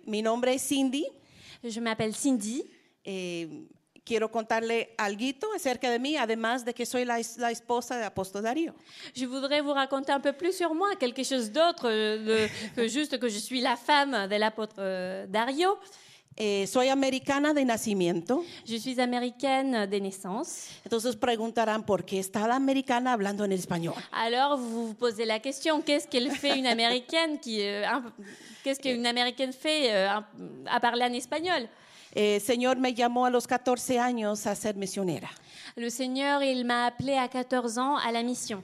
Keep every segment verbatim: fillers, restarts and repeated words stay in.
mi nombre es Cindy. Je m'appelle Cindy. Eh, quiero contarle algo acerca de mí, además de que soy la, la esposa de Apóstol Darío. Je voudrais vous raconter un peu plus sur moi, quelque chose d'autre de, que juste que je suis la femme de l'apôtre euh, Dario. Eh, soy americana de nacimiento. Je suis américaine de naissance. Entonces preguntarán por qué está la americana hablando en español. Alors vous vous posez la question, qu'est-ce qu'elle fait une américaine qui, euh, un, qu'est-ce qu'une américaine fait euh, à parler en espagnol? El Señor me llamó a los catorce años a ser misionera. Le Seigneur, il m'a appelée à quatorze ans à la mission.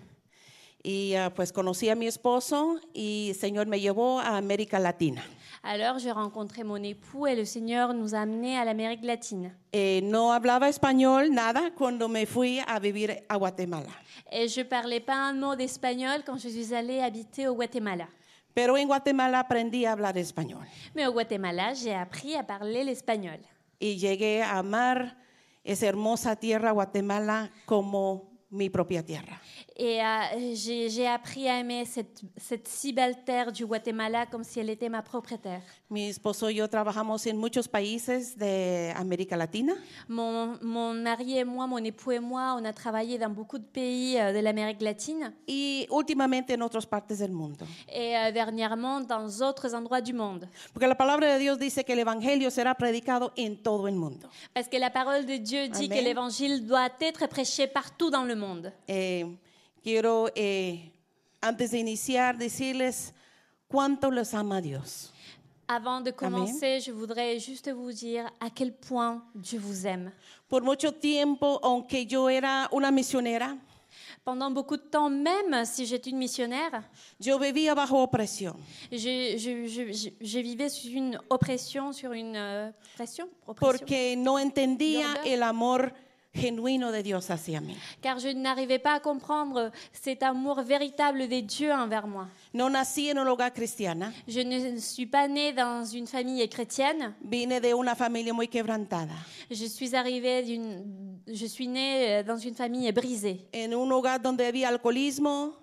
Y uh, pues conocí a mi esposo y el Señor me llevó a América Latina. Alors j'ai rencontré mon époux et le Seigneur nous a amenés à l'Amérique latine. Eh, no hablaba español nada cuando me fui a vivir a Guatemala. Et je parlais pas un mot d'espagnol quand je suis allée habiter au Guatemala. Pero en Guatemala aprendí a hablar español. Mais au Guatemala, j'ai appris à parler l'espagnol. Y llegué a amar esa hermosa tierra Guatemala como mi propia tierra. Et euh, j'ai, j'ai appris à aimer cette, cette si belle terre du Guatemala comme si elle était ma propre terre. Mi esposo y yo trabajamos en muchos países de América Latina. Mon, mon mari et moi, mon époux et moi, on a travaillé dans beaucoup de pays euh, de l'Amérique latine. Y últimamente en otras partes del mundo. Et euh, dernièrement dans d'autres endroits du monde. Porque la palabra de Dios dice que el evangelio será predicado en todo el mundo. Parce que la parole de Dieu dit Amen. que l'évangile doit être prêché partout dans le monde. Eh, quiero, eh, antes de iniciar, decirles cuánto los ama Dios. Avant de commencer, je voudrais juste vous dire à quel point Dieu vous aime. Por mucho tiempo, aunque yo era una misionera, Pendant beaucoup de temps, même si j'étais une missionnaire, yo vivía bajo opresión. je, je, je, je, je vivais sur une oppression, sur une euh, pression, oppression, Porque no entendía Lourdeur. el amor genuino de Dios hacia mí. car je n'arrivais pas à comprendre cet amour véritable des dieux envers moi. No nací en un hogar cristiano. Je ne suis pas née dans une famille chrétienne. Vine de una familia muy quebrantada. Je suis arrivée d'une, je suis née dans une famille brisée. En un hogar donde había alcoholismo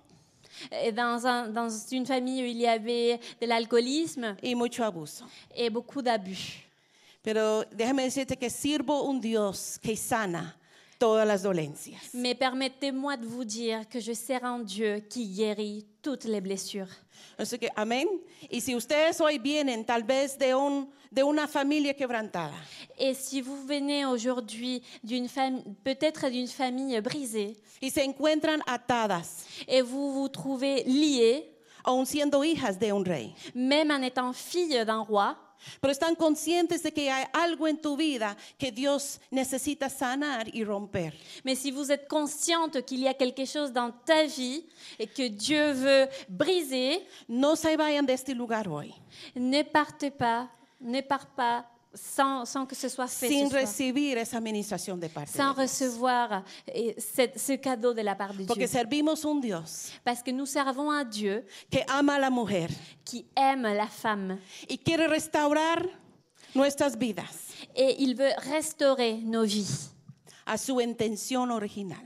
Et dans, un, dans une famille où il y avait de l'alcoolisme y mucho abuso. et beaucoup d'abus. Pero déjame decirte que sirvo un Dios que sana todas las dolencias. Mais permettez-moi de vous dire que je sers un Dieu qui guérit toutes les blessures. Así que, amén. Y si ustedes hoy vienen tal vez de, un, de una familia quebrantada, Et si vous venez aujourd'hui d'une famille, peut-être d'une famille brisée, y se encuentran atadas, et vous vous trouvez liés, aun siendo hijas de un rey, même en étant fille d'un roi, pero están conscientes de que hay algo en tu vida que Dios necesita sanar y romper. mais si vous êtes consciente qu'il y a quelque chose dans ta vie et que Dieu veut briser, No se vayan de este lugar hoy ne partez pas, ne partez pas sans, sans que ce soit fait, sin ce soir, recibir esa administración de parte sans de Dios. recevoir eh, cette- ce cadeau de la part de Porque Dieu. servimos un Dios Parce que nous servons un Dieu que ama a la mujer qui aime la femme y quiere restaurar nuestras vidas et il veut restaurer nos vies. a su intención original.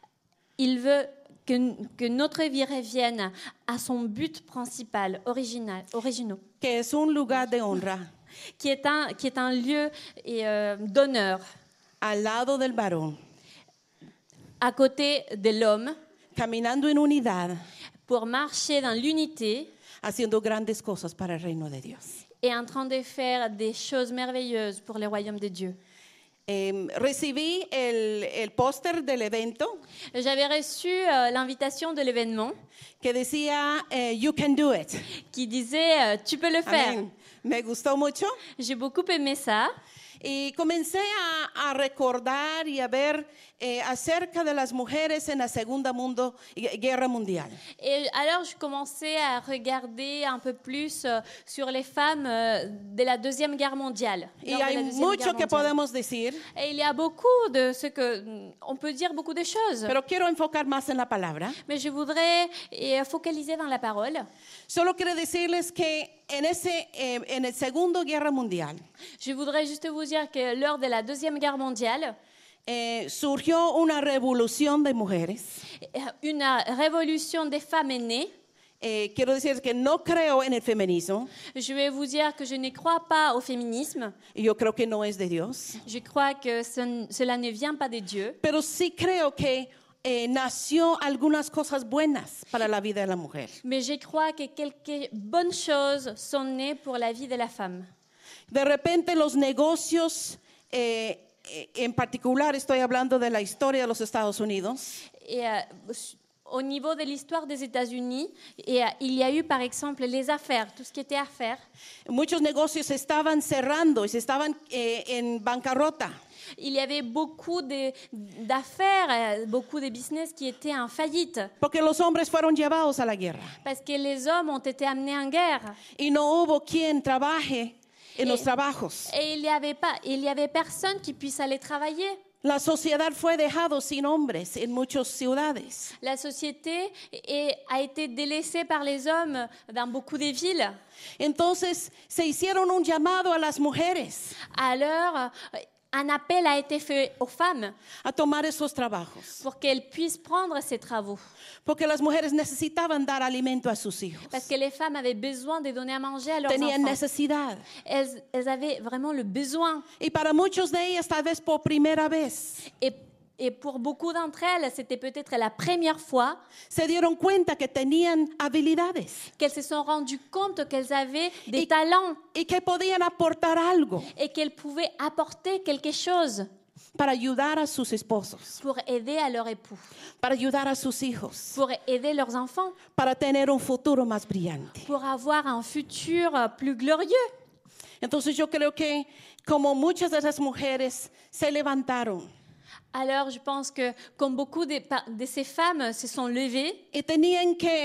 Il veut que, que notre vie revienne à son but principal, original, originaux, Que es un lugar de honra qui est un, qui est un lieu et, euh, d'honneur al lado del varón, à côté de l'homme caminando en unidad, pour marcher dans l'unité haciendo grandes cosas para el reino de Dios. et en train de faire des choses merveilleuses pour le royaume de Dieu. Eh, recibí el, el póster del evento J'avais reçu euh, l'invitation de l'événement que decía, eh, you can do it. qui disait euh, « Tu peux le faire Amén. Me gustó mucho. ». J'ai beaucoup aimé ça. Y comencé a, a recordar y a ver eh, acerca de las mujeres en la Segunda mundo, Guerra Mundial. Et alors, je commençais à regarder un peu plus euh, sur les femmes euh, de la Deuxième Guerre mondiale. Y lors de hay la Deuxième mucho Guerre que mondiale. podemos decir, Et il y a beaucoup de ce que... On peut dire beaucoup de choses. pero quiero enfocar más en la palabra. Mais je voudrais eh, focaliser dans la parole. Solo quiero decirles que en, ese, eh, en el Segundo Guerra Mundial Je voudrais juste vous dire que lors de la Deuxième Guerre mondiale, eh, surgió una revolución de mujeres une révolution des femmes est née eh, quiero decir que no creo en el feminismo. Je vais vous dire que je ne crois pas au féminisme. Y yo creo que no es de Dios. Je crois que ce- cela ne vient pas de Dieu. Pero sí creo que eh, nació algunas cosas buenas para la vida de la mujer. Mais je crois que quelques bonnes choses sont nées pour la vie de la femme. De repente los negocios, eh, eh, en particular estoy hablando de la historia de los Estados Unidos, Et euh, au niveau de l'histoire des États-Unis, et, euh, il y a eu par exemple les affaires, tout ce qui était affaires. muchos negocios se estaban cerrando y se estaban eh, en bancarrota. Il y avait beaucoup de- d'affaires, euh, beaucoup de business qui étaient en faillite Porque los hombres fueron llevados a la guerra parce que les hommes ont été amenés en guerre. y no hubo quien trabaje en los trabajos. Et il n'y avait pas, il y avait personne qui puisse aller travailler. La sociedad fue dejado sin hombres en muchas ciudades. La société est- a été délaissée par les hommes dans beaucoup de villes. Entonces se hicieron un llamado a las mujeres Alors, un appel a été fait aux femmes a tomar esos trabajos, pour qu'elles puissent prendre ces travaux. porque las mujeres necesitaban dar alimento a sus hijos. Parce que les femmes avaient besoin de donner à manger à leurs Tenían enfants. necesidad. Elles, elles avaient vraiment le besoin. Y para muchos de ellas, tal vez por primera vez, Et, et pour beaucoup d'entre elles, c'était peut-être la première fois se dieron cuenta que tenían habilidades qu'elles se sont rendues compte qu'elles avaient des Et- talents y que podían aportar algo et qu'elles pouvaient apporter quelque chose para ayudar a sus esposos, pour aider à leur époux, para ayudar a sus hijos, pour aider leurs enfants, para tener un futuro más brillante. pour avoir un futur plus glorieux. Entonces yo creo que como muchas de esas mujeres se levantaron Alors, je pense que comme beaucoup de, de ces femmes se sont levées y tenían que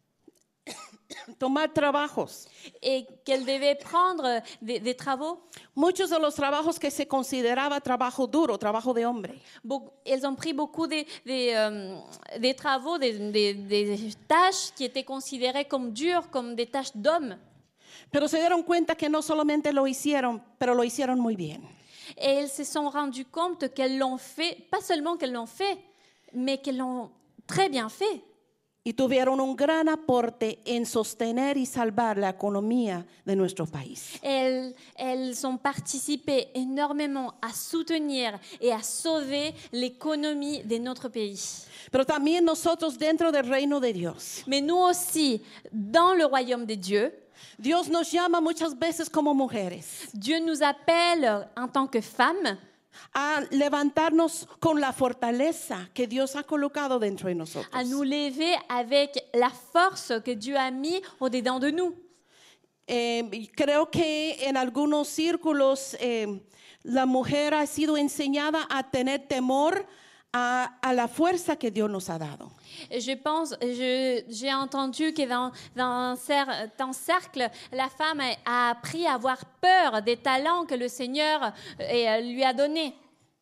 tomar trabajos, et qu'elles devaient prendre des, des travaux, muchos de los trabajos que se consideraba trabajo duro, trabajo de hombre. Beaucoup- elles ont pris beaucoup des, des, euh, des travaux, des, des- des tâches qui étaient considérées comme dures, comme des tâches d'hommes. Pero se dieron cuenta que no solamente lo hicieron, pero lo hicieron muy bien. Et elles se sont rendues compte qu'elles l'ont fait, pas seulement qu'elles l'ont fait, mais qu'elles l'ont très bien fait. Y tuvieron un gran aporte en sostener y salvar la economía de nuestro país. Elles, elles ont participé énormément à soutenir et à sauver l'économie de notre pays. Pero también nosotros dentro del reino de Dios, Mais nous aussi, dans le royaume de Dieu, Dios nos llama muchas veces como mujeres Dieu nous appelle en tant que femmes a levantarnos con la fortaleza que Dios ha colocado dentro de nosotros. à nous lever avec la force que Dieu a mis au-dedans de nous. Eh, y creo que en algunos círculos eh, la mujer ha sido enseñada a tener temor a, a la fuerza que Dios nos ha dado. Et Je pense, je- j'ai entendu que dans, dans un certain cercle, la femme a, a appris à avoir peur des talents que le Seigneur euh, lui a donnés.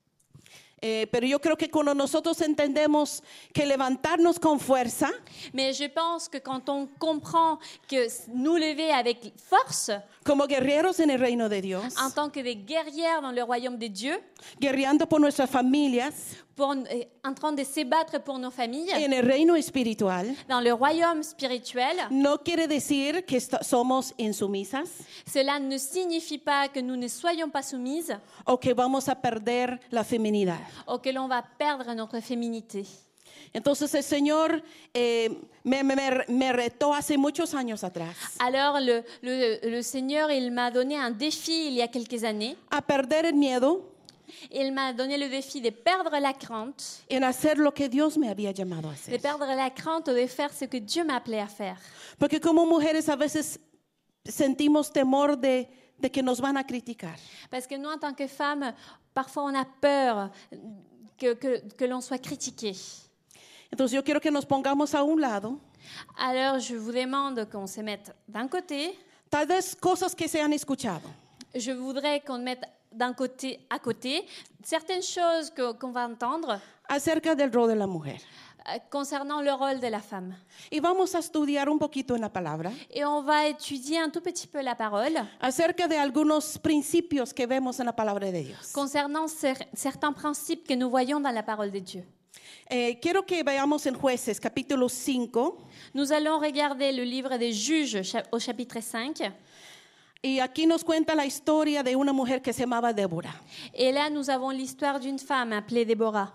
Eh, pero yo creo que cuando nosotros entendemos que levantarnos con fuerza Mais je pense que quand on comprend que nous lever avec force, como guerreros en el reino de Dios, en tant que des guerrières dans le royaume de Dieu, guerreando por nuestras familias, pour, euh, en train de se battre pour nos familles, en el reino espiritual, dans le royaume spirituel, no quiere decir que est- somos insumisas cela ne signifie pas que nous ne soyons pas soumises o que vamos a perder la feminidad. ou que l'on va perdre notre féminité. Entonces el Señor eh, me, me- me- me retó hace muchos años atrás Alors le, le, le Seigneur, il m'a donné un défi il y a quelques années. a perder el miedo Il m'a donné le défi de perdre la crainte, en hacer lo que Dios me había llamado a de hacer. perdre la crainte de faire ce que Dieu m'appelait à faire. Porque como mujeres a veces sentimos temor de, de que nos van a criticar. Parce que nous, en tant que femmes, parfois on a peur que, que, que l'on soit critiqué. Entonces yo quiero que nos pongamos a un lado, Alors je vous demande qu'on se mette d'un côté. tal vez cosas que se han escuchado, Je voudrais qu'on mette d'un côté à côté certaines choses que- qu'on va entendre acerca del rol de la mujer. euh, concernant le rôle de la femme. Y vamos a estudiar un poquito en la palabra Et on va étudier un tout petit peu la parole acerca de algunos principios que vemos en la palabra de Dios. concernant cer- certains principes que nous voyons dans la parole de Dieu. Eh, quiero que veamos en Jueces, capítulo cinco. Nous allons regarder le livre des Juges cha- au chapitre cinq. Y aquí nos cuenta la historia de una mujer que se llamaba Débora. Et là, nous avons l'histoire d'une femme appelée Déborah.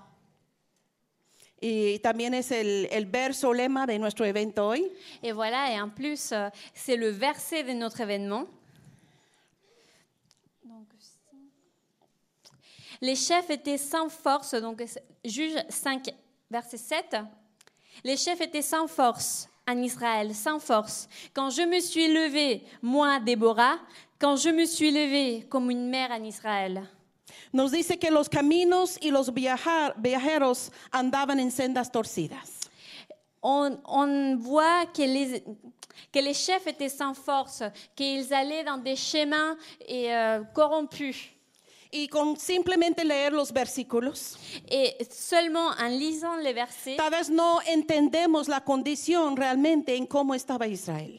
Y también es el, el verso lema de nuestro evento hoy. Et voilà, et en plus, euh, c'est le verset de notre événement. Donc, les chefs étaient sans force, donc Juge cinq, verset sept. Les chefs étaient sans force en Israël, sans force. Quand je me suis levée, moi, Déborah, quand je me suis levée comme une mère en Israël. Nos dice que los caminos y los viajar, viajeros andaban en sendas torcidas. On, on voit que les, que les chefs étaient sans force, qu'ils allaient dans des chemins et, euh, corrompus. Y con simplemente leer los versículos, Et seulement en lisant les versets, tal vez no entendemos la condición realmente en cómo estaba Israel.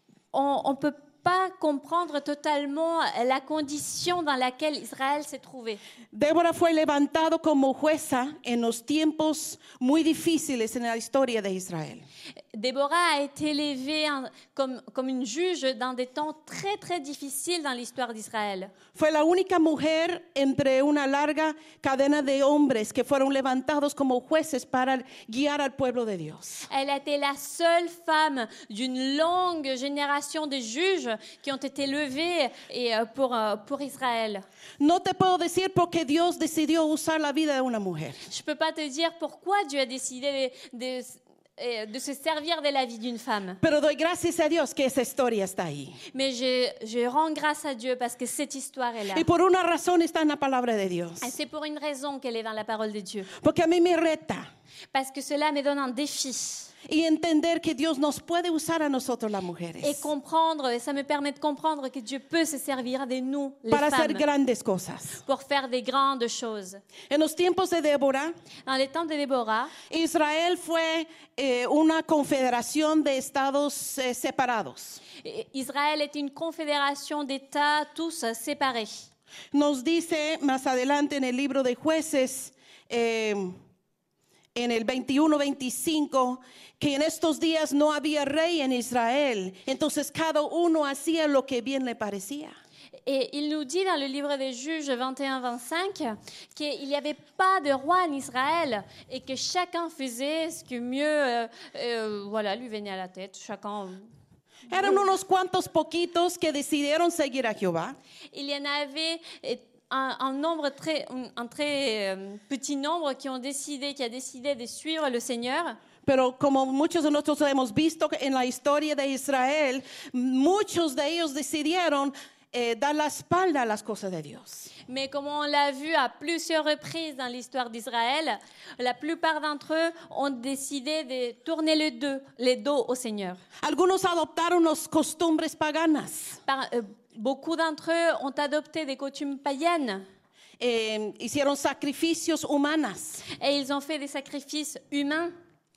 on ne peut pas comprendre totalement la condition dans laquelle Israël s'est trouvé. Débora fue levantado como jueza en los tiempos muy difíciles en la historia de Israel. Déborah a été élevée en- comme, comme une juge dans des temps très très difficiles dans l'histoire d'Israël. Fue la única mujer entre una larga cadena de hombres que fueron levantados como jueces para guiar al pueblo de Dios. Elle a été la seule femme d'une longue génération de juges qui ont été levés et, euh, pour, euh, pour Israël. No te puedo decir por qué Dios decidió usar la vida de una mujer, Je ne peux pas te dire pourquoi Dieu a décidé de, de, euh, de se servir de la vie d'une femme. pero doy gracias a Dios que esa historia está ahí. Mais je, je rends grâce à Dieu parce que cette histoire est là. Y por una razón está en la palabra de Dios. Et c'est pour une raison qu'elle est dans la parole de Dieu. Porque a mí me reta Parce que cela me donne un défi. y entender que Dios nos puede usar a nosotros las Et mujeres comprendre, et ça me permet de comprendre que Dieu peut se servir de nous, les para hacer femmes, grandes cosas. pour faire des grandes choses. En los tiempos de Débora, Dans les temps de Déborah, Israel fue eh, una confederación de estados eh, separados. Israël était une confédération d'États tous séparés. Nos dice más adelante en el libro de Jueces, eh, en el veintiuno veinticinco, que en estos días no había rey en Israel. Entonces cada uno hacía lo que bien le parecía. Et il nous dit dans le livre des Juges vingt et un vingt-cinq qu'il n'y avait pas de roi en Israël et que chacun faisait ce que mieux euh, euh, voilà, lui venait à la tête. Chacun. Eran unos cuantos poquitos que decidieron seguir a Jehová. Il y en avait un, un nombre très, un, un très euh, petit nombre qui ont décidé, qui a décidé de suivre le Seigneur. Pero como muchos de nosotros hemos visto en la historia de Israel, muchos de ellos decidieron eh, dar la espalda a las cosas de Dios. Mais comme on l'a vu à plusieurs reprises dans l'histoire d'Israël, la plupart d'entre eux ont décidé de tourner le dos, les dos au Seigneur. Algunos adoptaron las costumbres paganas. Par, euh, beaucoup d'entre eux ont adopté des coutumes païennes Eh, hicieron sacrificios humanos et ils ont fait des sacrifices humains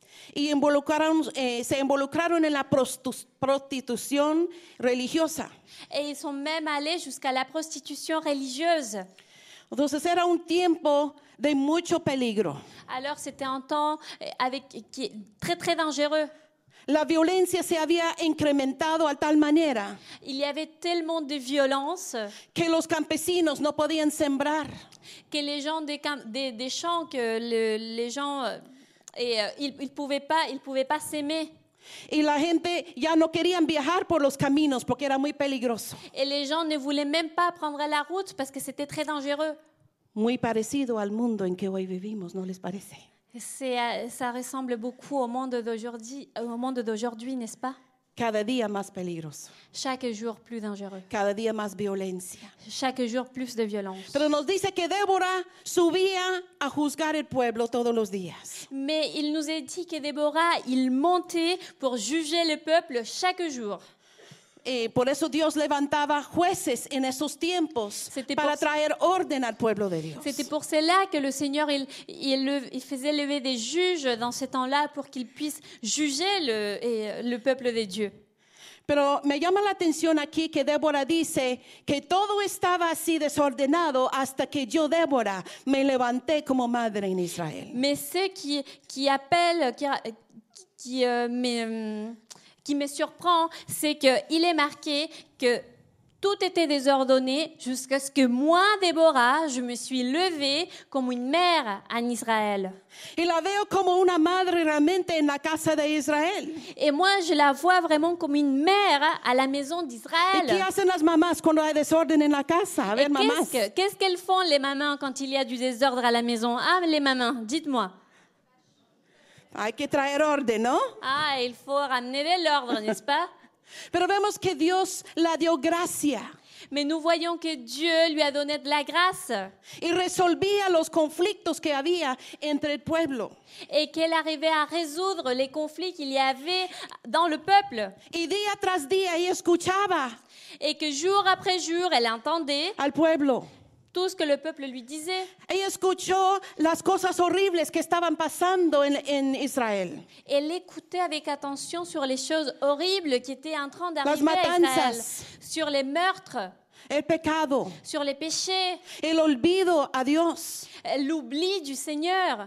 y involucraron, eh, se involucraron en la prostus- prostitución religiosa. et ils sont même allés jusqu'à la prostitution religieuse. Entonces era un tiempo de mucho peligro. Alors c'était un temps euh, avec, qui est très très dangereux. La violencia se había incrementado a tal manera Il y avait tellement de violence que los campesinos no podían sembrar. que les gens des, camp- des, des champs, que le- les gens, euh, et, euh, ils ne pouvaient pas, ils pouvaient pas s'aimer. Y la gente ya no querían viajar por los caminos porque era muy peligroso. Et les gens ne voulaient même pas prendre la route parce que c'était très dangereux. Muy parecido al mundo en que hoy vivimos, ¿no les parece? C'est, euh, ça ressemble beaucoup au monde d'aujourd'hui, au monde d'aujourd'hui, n'est-ce pas? Cada día más peligroso, Chaque jour plus dangereux. cada día más violencia. Chaque jour plus de violence. Pero nos dice que Débora subía a juzgar el pueblo todos los días. Mais il nous est dit que Déborah, il montait pour juger le peuple chaque jour. Eh, por eso Dios levantaba jueces en esos tiempos C'était para pour- traer orden al pueblo de Dios. C'était pour cela que le Seigneur, il, il, le- il faisait lever des juges dans ces temps-là pour qu'ils puissent juger le, et, le peuple de Dieu. Pero me llama la atención aquí que Débora dice que todo estaba así desordenado hasta que yo, Débora, me levanté como madre en Israel. Mais ce qui, qui appelle, qui, qui, euh, me, qui me surprend, c'est qu'il est marqué que tout était désordonné jusqu'à ce que moi, Déborah, je me suis levée comme une mère en Israël. Y la veo como una madre realmente en la casa de Israel. Et moi, je la vois vraiment comme une mère à la maison ¿Y qué d'Israël. hacen las mamás cuando hay desorden en la casa? A Et ver, mamás. qu'est-ce, que- qu'est-ce qu'elles font, les mamans, quand il y a du désordre à la maison? Ah, les mamans, dites-moi. Hay que traer orden, ¿no? Ah, il faut ramener de l'ordre, n'est-ce pas? Pero vemos que Dios la dio gracia Mais nous voyons que Dieu lui a donné de la grâce y resolvía los conflictos que había entre el pueblo. et qu'elle arrivait à résoudre les conflits qu'il y avait dans le peuple. Y día tras día ella escuchaba Et que jour après jour, elle entendait al pueblo. tout ce que le peuple lui disait. Ella escuchó las cosas horribles que estaban pasando en, en Israel. Elle écoutait avec attention sur les choses horribles qui étaient en train Las d'arriver à Israël, matanzas, sur les meurtres, el pecado, sur les péchés, el olvido a Dios. l'oubli du Seigneur.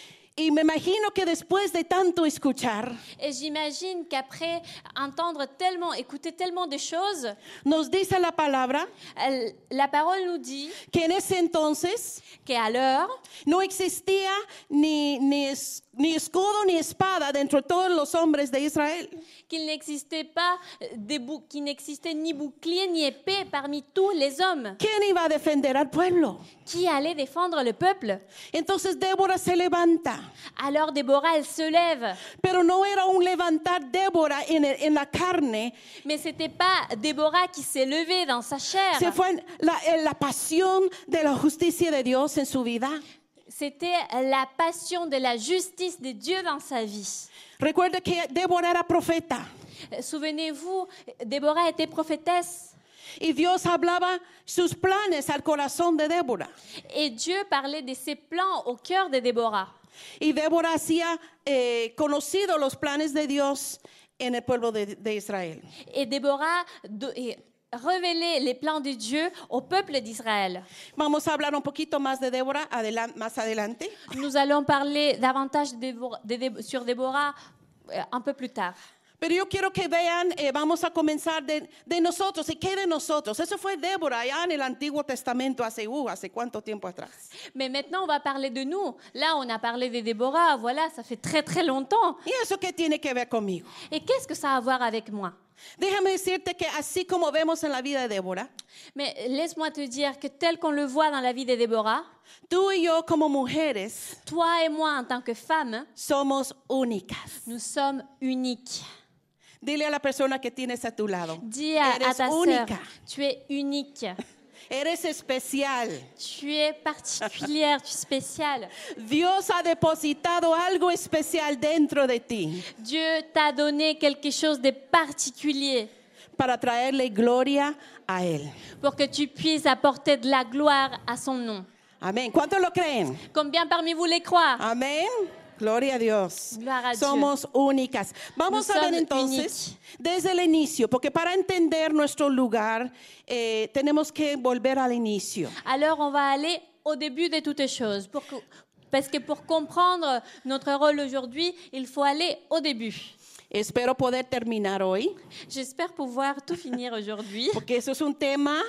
Y me imagino que después de tanto escuchar, Et j'imagine qu'après entendre tellement, écouter tellement de choses, nos dice la palabra elle- la parole nous dit que en ese entonces qu'alors, no existía ni, ni, es- ni escudo ni espada dentro de todos los hombres de Israel. qu'il n'existait pas des bou- qu'il n'existait ni bouclier ni épée parmi tous les hommes ¿Quién iba a defender al pueblo? qui allaient défendre le peuple. Entonces Débora se levanta, Alors Déborah, elle se lève. pero no era un levantar Débora en, el- en la carne, Mais c'était pas Déborah qui s'est levée dans sa chair. se fue en la, en la pasión de la justicia de Dios en su vida. C'était la passion de la justice de Dieu dans sa vie. Recuerde que Débora era profeta Souvenez-vous, Déborah était prophétesse y Dios hablaba sus planes al corazón de Débora. et Dieu parlait de ses plans au cœur de Déborah. Y Débora hacía eh, conocido los planes de Dios en el pueblo de, de Israel. Et Déborah de- et révélait les plans de Dieu au peuple d'Israël. Vamos a hablar un poquito más de Débora adelan- más adelante. Nous allons parler davantage de Déborah- de Dé- sur Déborah euh, un peu plus tard. Pero yo quiero que vean, eh, vamos a comenzar de, de nosotros. ¿Y qué de nosotros? Eso fue Débora allá en el Antiguo Testamento hace, uh, hace cuánto tiempo atrás. Mais maintenant, on va parler de nous. Là, on a parlé de Déborah. Voilà, ça fait très très longtemps. ¿Y eso qué tiene que ver conmigo? Et qu'est-ce que ça a à voir avec moi? Déjame decirte que así como vemos en la vida de Débora, Mais laisse-moi te dire que tel qu'on le voit dans la vie de Déborah, tú y yo como mujeres toi et moi en tant que femmes, somos únicas. nous sommes uniques. Dile a la persona que tienes a tu lado, Dis à, à eres ta sœur, única, tu es unique, eres especial. tu es particulière, tu es spéciale. Dios ha depositado algo especial dentro de ti Dieu t'a donné quelque chose de particulier para traerle gloria a Él. pour que tu puisses apporter de la gloire à son nom. Amén. ¿Cuántos lo creen? Combien parmi vous les croient? Amén. Gloria a Dios. Gloire a Dieu. Somos únicas. Vamos Nous a ver sommes entonces desde el inicio, porque para entender nuestro lugar eh, tenemos que volver al inicio. Alors, on va aller au début de toutes choses. Pour que- parce que pour comprendre notre rôle aujourd'hui, il faut aller au début. Espero poder terminar hoy, J'espère pouvoir tout finir aujourd'hui. porque eso es un tema,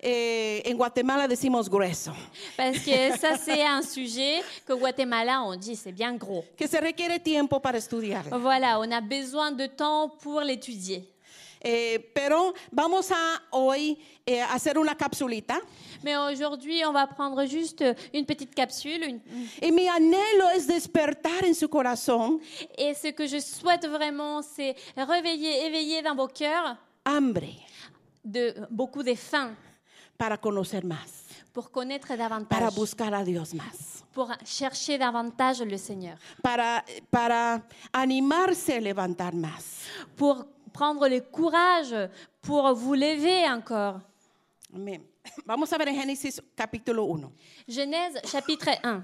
eh, en Guatemala decimos grueso, Parce que ça, c'est un sujet que Guatemala, on dit, c'est bien gros. que se requiere tiempo para estudiarlo. Voilà, on a besoin de temps pour l'étudier. Eh, pero vamos a hoy eh, hacer una capsulita. Mais aujourd'hui, on va prendre juste une petite capsule. une- Y mi anhelo es despertar en su corazón Et ce que je souhaite vraiment, c'est réveiller, éveiller dans vos cœurs hambre de, beaucoup de faim para conocer más, pour connaître para davantage, buscar a Dios más, pour chercher davantage le Seigneur, para, para animarse a levantar más. pour prendre le courage, pour vous lever encore. Amén. Vamos a ver en Génesis capítulo uno. Genèse chapitre un.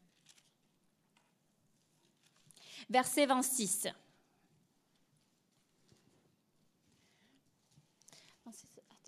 Verset vingt-six.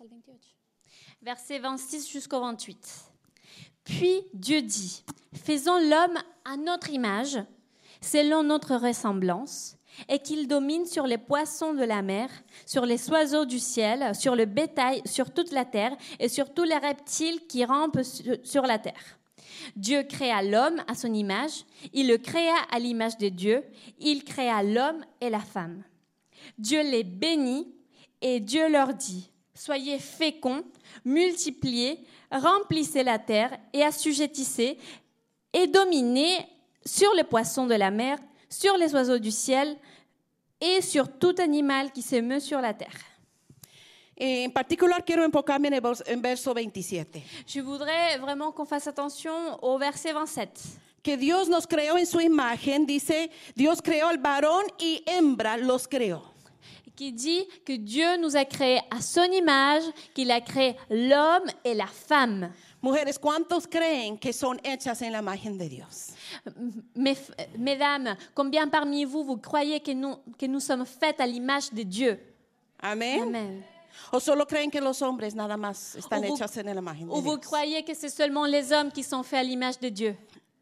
Versets vingt-six jusqu'au vingt-huit. Puis Dieu dit, faisons l'homme à notre image, selon notre ressemblance, et qu'il domine sur les poissons de la mer, sur les oiseaux du ciel, sur le bétail, sur toute la terre, et sur tous les reptiles qui rampent sur la terre. Dieu créa l'homme à son image, il le créa à l'image de Dieu, il créa l'homme et la femme. Dieu les bénit, et Dieu leur dit, soyez féconds, multipliez, remplissez la terre et assujettissez et dominez sur les poissons de la mer, sur les oiseaux du ciel et sur tout animal qui se meut sur la terre. En particular quiero enfocarme en el vers- en verso veintisiete. Je voudrais vraiment qu'on fasse attention au verset vingt-sept. Que Dios nos creó en su imagen, dice, Dios creó al varón y hembra los creó. Qui dit que Dieu nous a créés à son image, qu'il a créé l'homme et la femme. Mujeres, ¿cuántos creen que son hechas en la imagen de Dios? Mes- mesdames, combien parmi vous, vous croyez que nous, que nous sommes faites à l'image de Dieu? Amén. Amen. ¿O solo creen que los hombres nada más están O vous- hechas en la imagen de Ou vous Dios? croyez que c'est seulement les hommes qui sont faits à l'image de Dieu?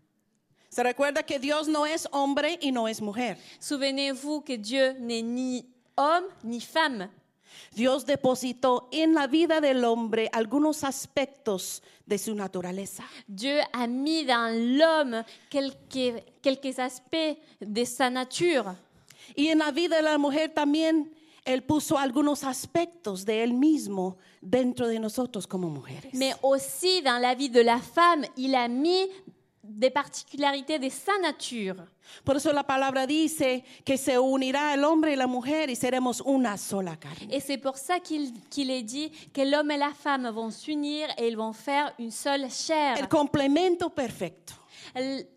Se recuerda que Dios no es hombre y no es mujer. Souvenez-vous que Dieu n'est ni homme ni femme. Dios depositó en la vida del hombre algunos aspectos de su naturaleza. Dieu a mis dans l'homme quelques, quelques aspects de sa nature. Y en la vida de la mujer también Él puso algunos aspectos de Él mismo dentro de nosotros como mujeres. Mais aussi dans la vie de la femme, il a mis des particularités de sa nature. Por eso la palabra dice que se unirá el hombre y la mujer y seremos una sola carne. Et c'est pour ça qu'il qu'il est dit que l'homme et la femme vont s'unir et ils vont faire une seule chair. El complemento perfecto, Le,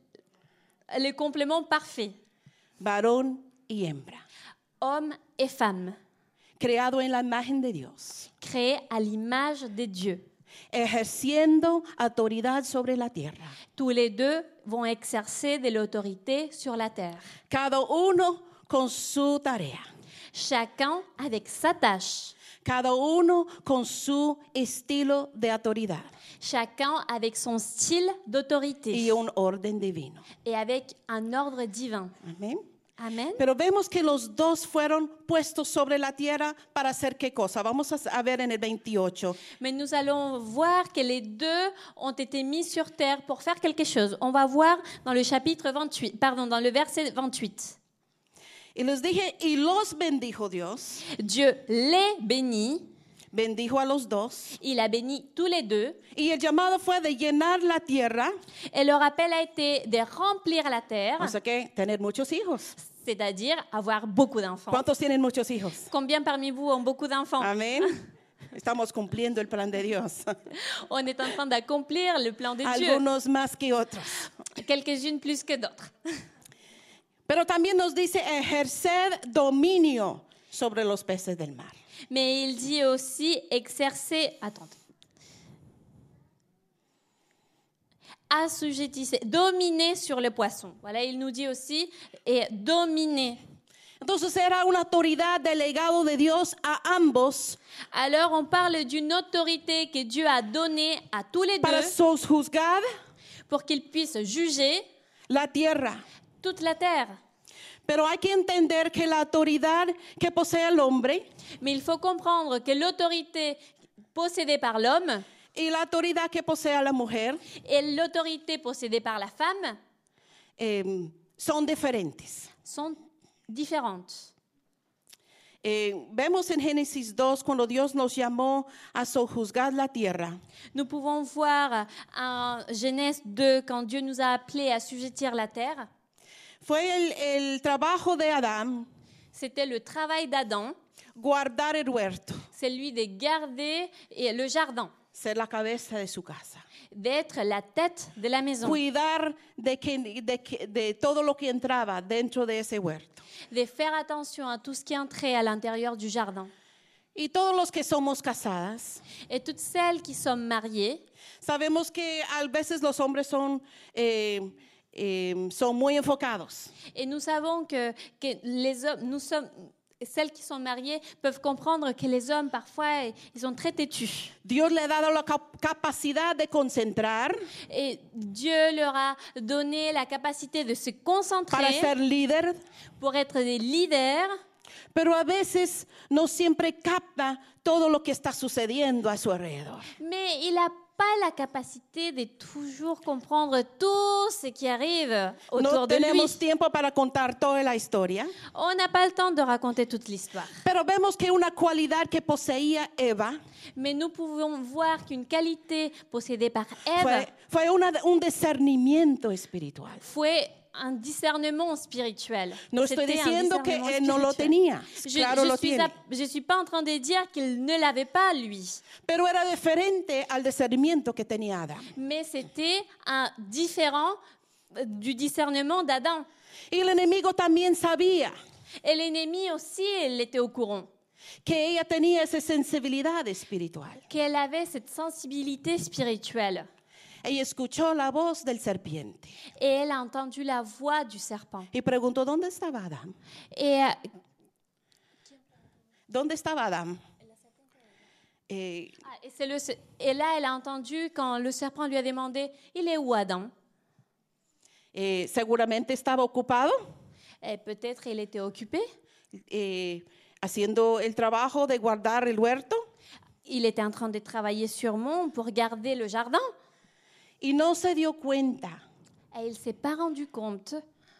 le complément parfait, varón y hembra, homme et femme, creado en la imagen de Dios, créés à l'image de Dieu. ejerciendo autoridad sobre la tierra. Tous les deux vont exercer de l'autorité sur la terre. Cada uno con su tarea, Chacun avec sa tâche, cada uno con su estilo de autoridad chacun avec son style d'autorité y un orden divino. et avec un ordre divin. Amén. Amen. Pero vemos que los dos fueron puestos sobre la tierra para hacer qué cosa. Vamos a a ver en el veintiocho. Mais nous allons voir que les deux ont été mis sur terre pour faire quelque chose. On va voir dans le chapitre vingt-huit, pardon, dans le verset vingt-huit. Y les dije, y los bendijo Dios, Dieu les bénit, bendijo a los dos. il a béni tous les deux, Y el llamado fue de llenar la tierra, et leur appel a été de remplir la terre, o sea que tener muchos hijos. c'est-à-dire avoir beaucoup d'enfants. ¿Cuántos tienen muchos hijos? Combien parmi vous ont beaucoup d'enfants? Amén. Estamos cumpliendo el plan de Dios. On est en train d'accomplir le plan de Dieu, Algunos más que otros. quelques-unes plus que d'autres. Pero también nos dice ejercer dominio sobre los peces del mar. Mais il dit aussi exercer, attends, assujettissez, dominer sur les poissons. Voilà, il nous dit aussi et dominer. Entonces era una autoridad delegado de Dios a ambos Alors on parle d'une autorité que Dieu a donnée à tous les para deux sojuzgar pour qu'ils puissent juger la tierra. toute la terre. Pero hay que entender que la autoridad que posee el hombre Mais il faut comprendre que l'autorité possédée par l'homme y la autoridad que posee la mujer et l'autorité possédée par la femme eh, son diferentes. sont différentes. Eh, vemos en Génesis dos cuando Dios nos llamó a sojuzgar la tierra. Nous pouvons voir en Genèse deux, quand Dieu nous a appelés à assujettir la terre, Fue el, el trabajo de Adán c'était le travail d'Adam, guardar el huerto, celui de garder et le jardin, ser la cabeza de su casa, d'être la tête de la maison, cuidar de, que, de, que- de todo lo que entraba dentro de ese huerto. de faire attention à tout ce qui entrait à l'intérieur du jardin. Y todos los que somos casadas, Et toutes celles qui sont mariées, sabemos que a veces los hombres son, eh, eh, son muy enfocados. et nous savons que, que les hommes, nous sommes, celles qui sont mariées peuvent comprendre que les hommes, parfois, ils sont très têtus. Dios le ha dado la cap- capacidad de concentrar Et Dieu leur a donné la capacité de se para concentrer ser líder, pour être des leaders, pero a veces no siempre capta todo lo que está sucediendo a su alrededor. mais il n'a pas la capacité de toujours comprendre tout ce qui arrive autour No de lui. tenemos tiempo para contar toda la historia, On n'a pas le temps de raconter toute l'histoire. pero vemos que una cualidad que poseía Eva Mais nous pouvons voir qu'une qualité possédée par Ève fue, fue una- un discernimiento espiritual. fue un discernement spirituel. No estoy C'était un diciendo que discernement él no lo spirituel. tenía, Je claro je lo suis, tiene, à- je suis pas en train de dire qu'il ne l'avait pas, lui. pero era diferente al discernimiento que tenía Adán. Mais c'était un différent euh, du discernement d'Adam. Y el enemigo también sabía Et l'ennemi aussi, elle était au courant. que ella tenía esa sensibilidad espiritual. Qu'elle avait cette sensibilité spirituelle. Ella escuchó la voz del serpiente Et elle a entendu la voix du serpent. y preguntó, ¿dónde estaba Adán? Et euh, ¿Dónde estaba Adán? Eh, ah, et, c'est le, et là, elle a entendu quand le serpent lui a demandé, il est où Adam? eh, seguramente estaba ocupado Et peut-être il était occupé. eh, haciendo el trabajo de guardar el huerto Il était en train de travailler sûrement pour garder le jardin. y no se dio cuenta Et il ne s'est pas rendu compte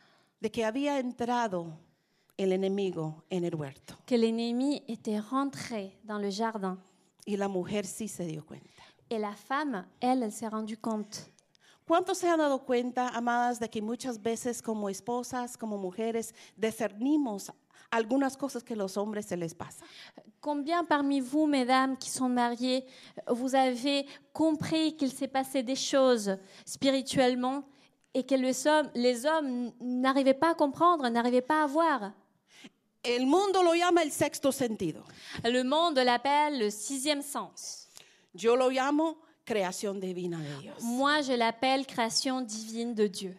de que había entrado el enemigo en el huerto. que l'ennemi était rentré dans le jardin. Y la mujer sí se dio cuenta. Et la femme, elle, elle s'est rendue compte. ¿Cuántos se han dado cuenta, amadas, de que muchas veces como esposas, como mujeres, discernimos algunas cosas que los hombres se les pasa? Combien parmi vous, mesdames qui sont mariées, vous avez compris qu'il s'est passé des choses spirituellement et que les hommes, les hommes n'arrivaient pas à comprendre, n'arrivaient pas à voir? El mundo lo llama el sexto sentido. Le monde l'appelle le sixième sens. Yo lo llamo creación divina de Dios. Moi, je l'appelle création divine de Dieu.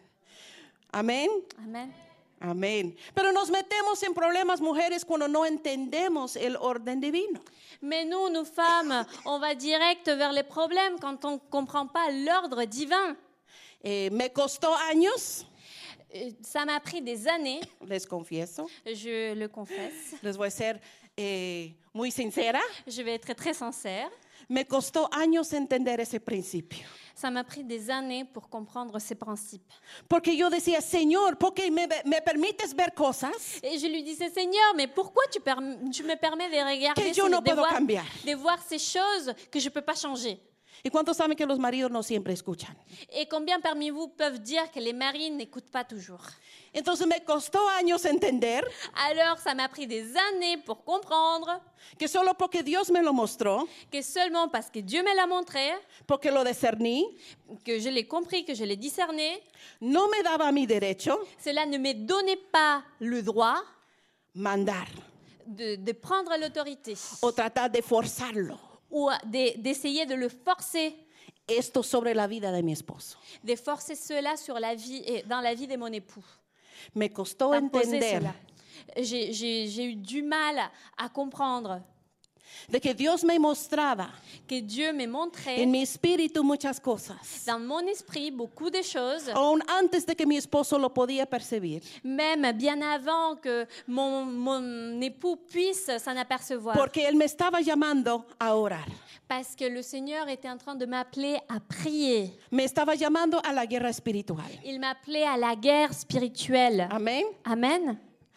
Amén. Amen. Amén. Pero nos metemos en problemas, mujeres, cuando no entendemos el orden divino. Mais nous, nous femmes, on va direct vers les problèmes quand on ne comprend pas l'ordre divin. Eh, me costó años, Euh, Ça m'a pris des années, les confieso, je le confesse. les voy a ser eh, muy sincera, Je vais être très sincère. me costó años entender ese principio. Ça m'a pris des années pour comprendre ces principes. Porque yo decía, Señor, ¿por qué me, me permites ver cosas Et je lui disais, Seigneur, mais pourquoi tu, perm- tu me permets de regarder, que yo ces- no de, puedo voir, cambiar? de voir ces choses que je ne peux pas changer? ¿Y cuántos saben que los maridos no siempre escuchan? Et combien parmi vous peuvent dire que les maris n'écoutent pas toujours? Entonces me costó años entender Alors, ça m'a pris des années pour comprendre que solo porque Dios me lo mostró, que seulement parce que Dieu me l'a montré, porque lo discerní, que je l'ai compris, que je l'ai discerné, no me daba mi derecho cela ne me donnait pas le droit mandar de, de prendre l'autorité o tratar de forzarlo ou de- d'essayer de le forcer, esto sobre la vida de mi esposo. de forcer cela sur la vie et dans la vie de mon époux. Me costó Imposer entender cela. J'ai, j'ai- j'ai eu du mal à, à comprendre de que Dios me mostraba que Dieu me montrait en mi espíritu muchas cosas, dans mon esprit beaucoup de choses, aún antes de que mi esposo lo podía percibir, même bien avant que mon, mon époux puisse s'en apercevoir. porque Él me estaba llamando a orar, Parce que le Seigneur était en train de m'appeler à prier. me estaba llamando a la guerra espiritual. Il m'appelait à la guerre spirituelle. Amén. Amen.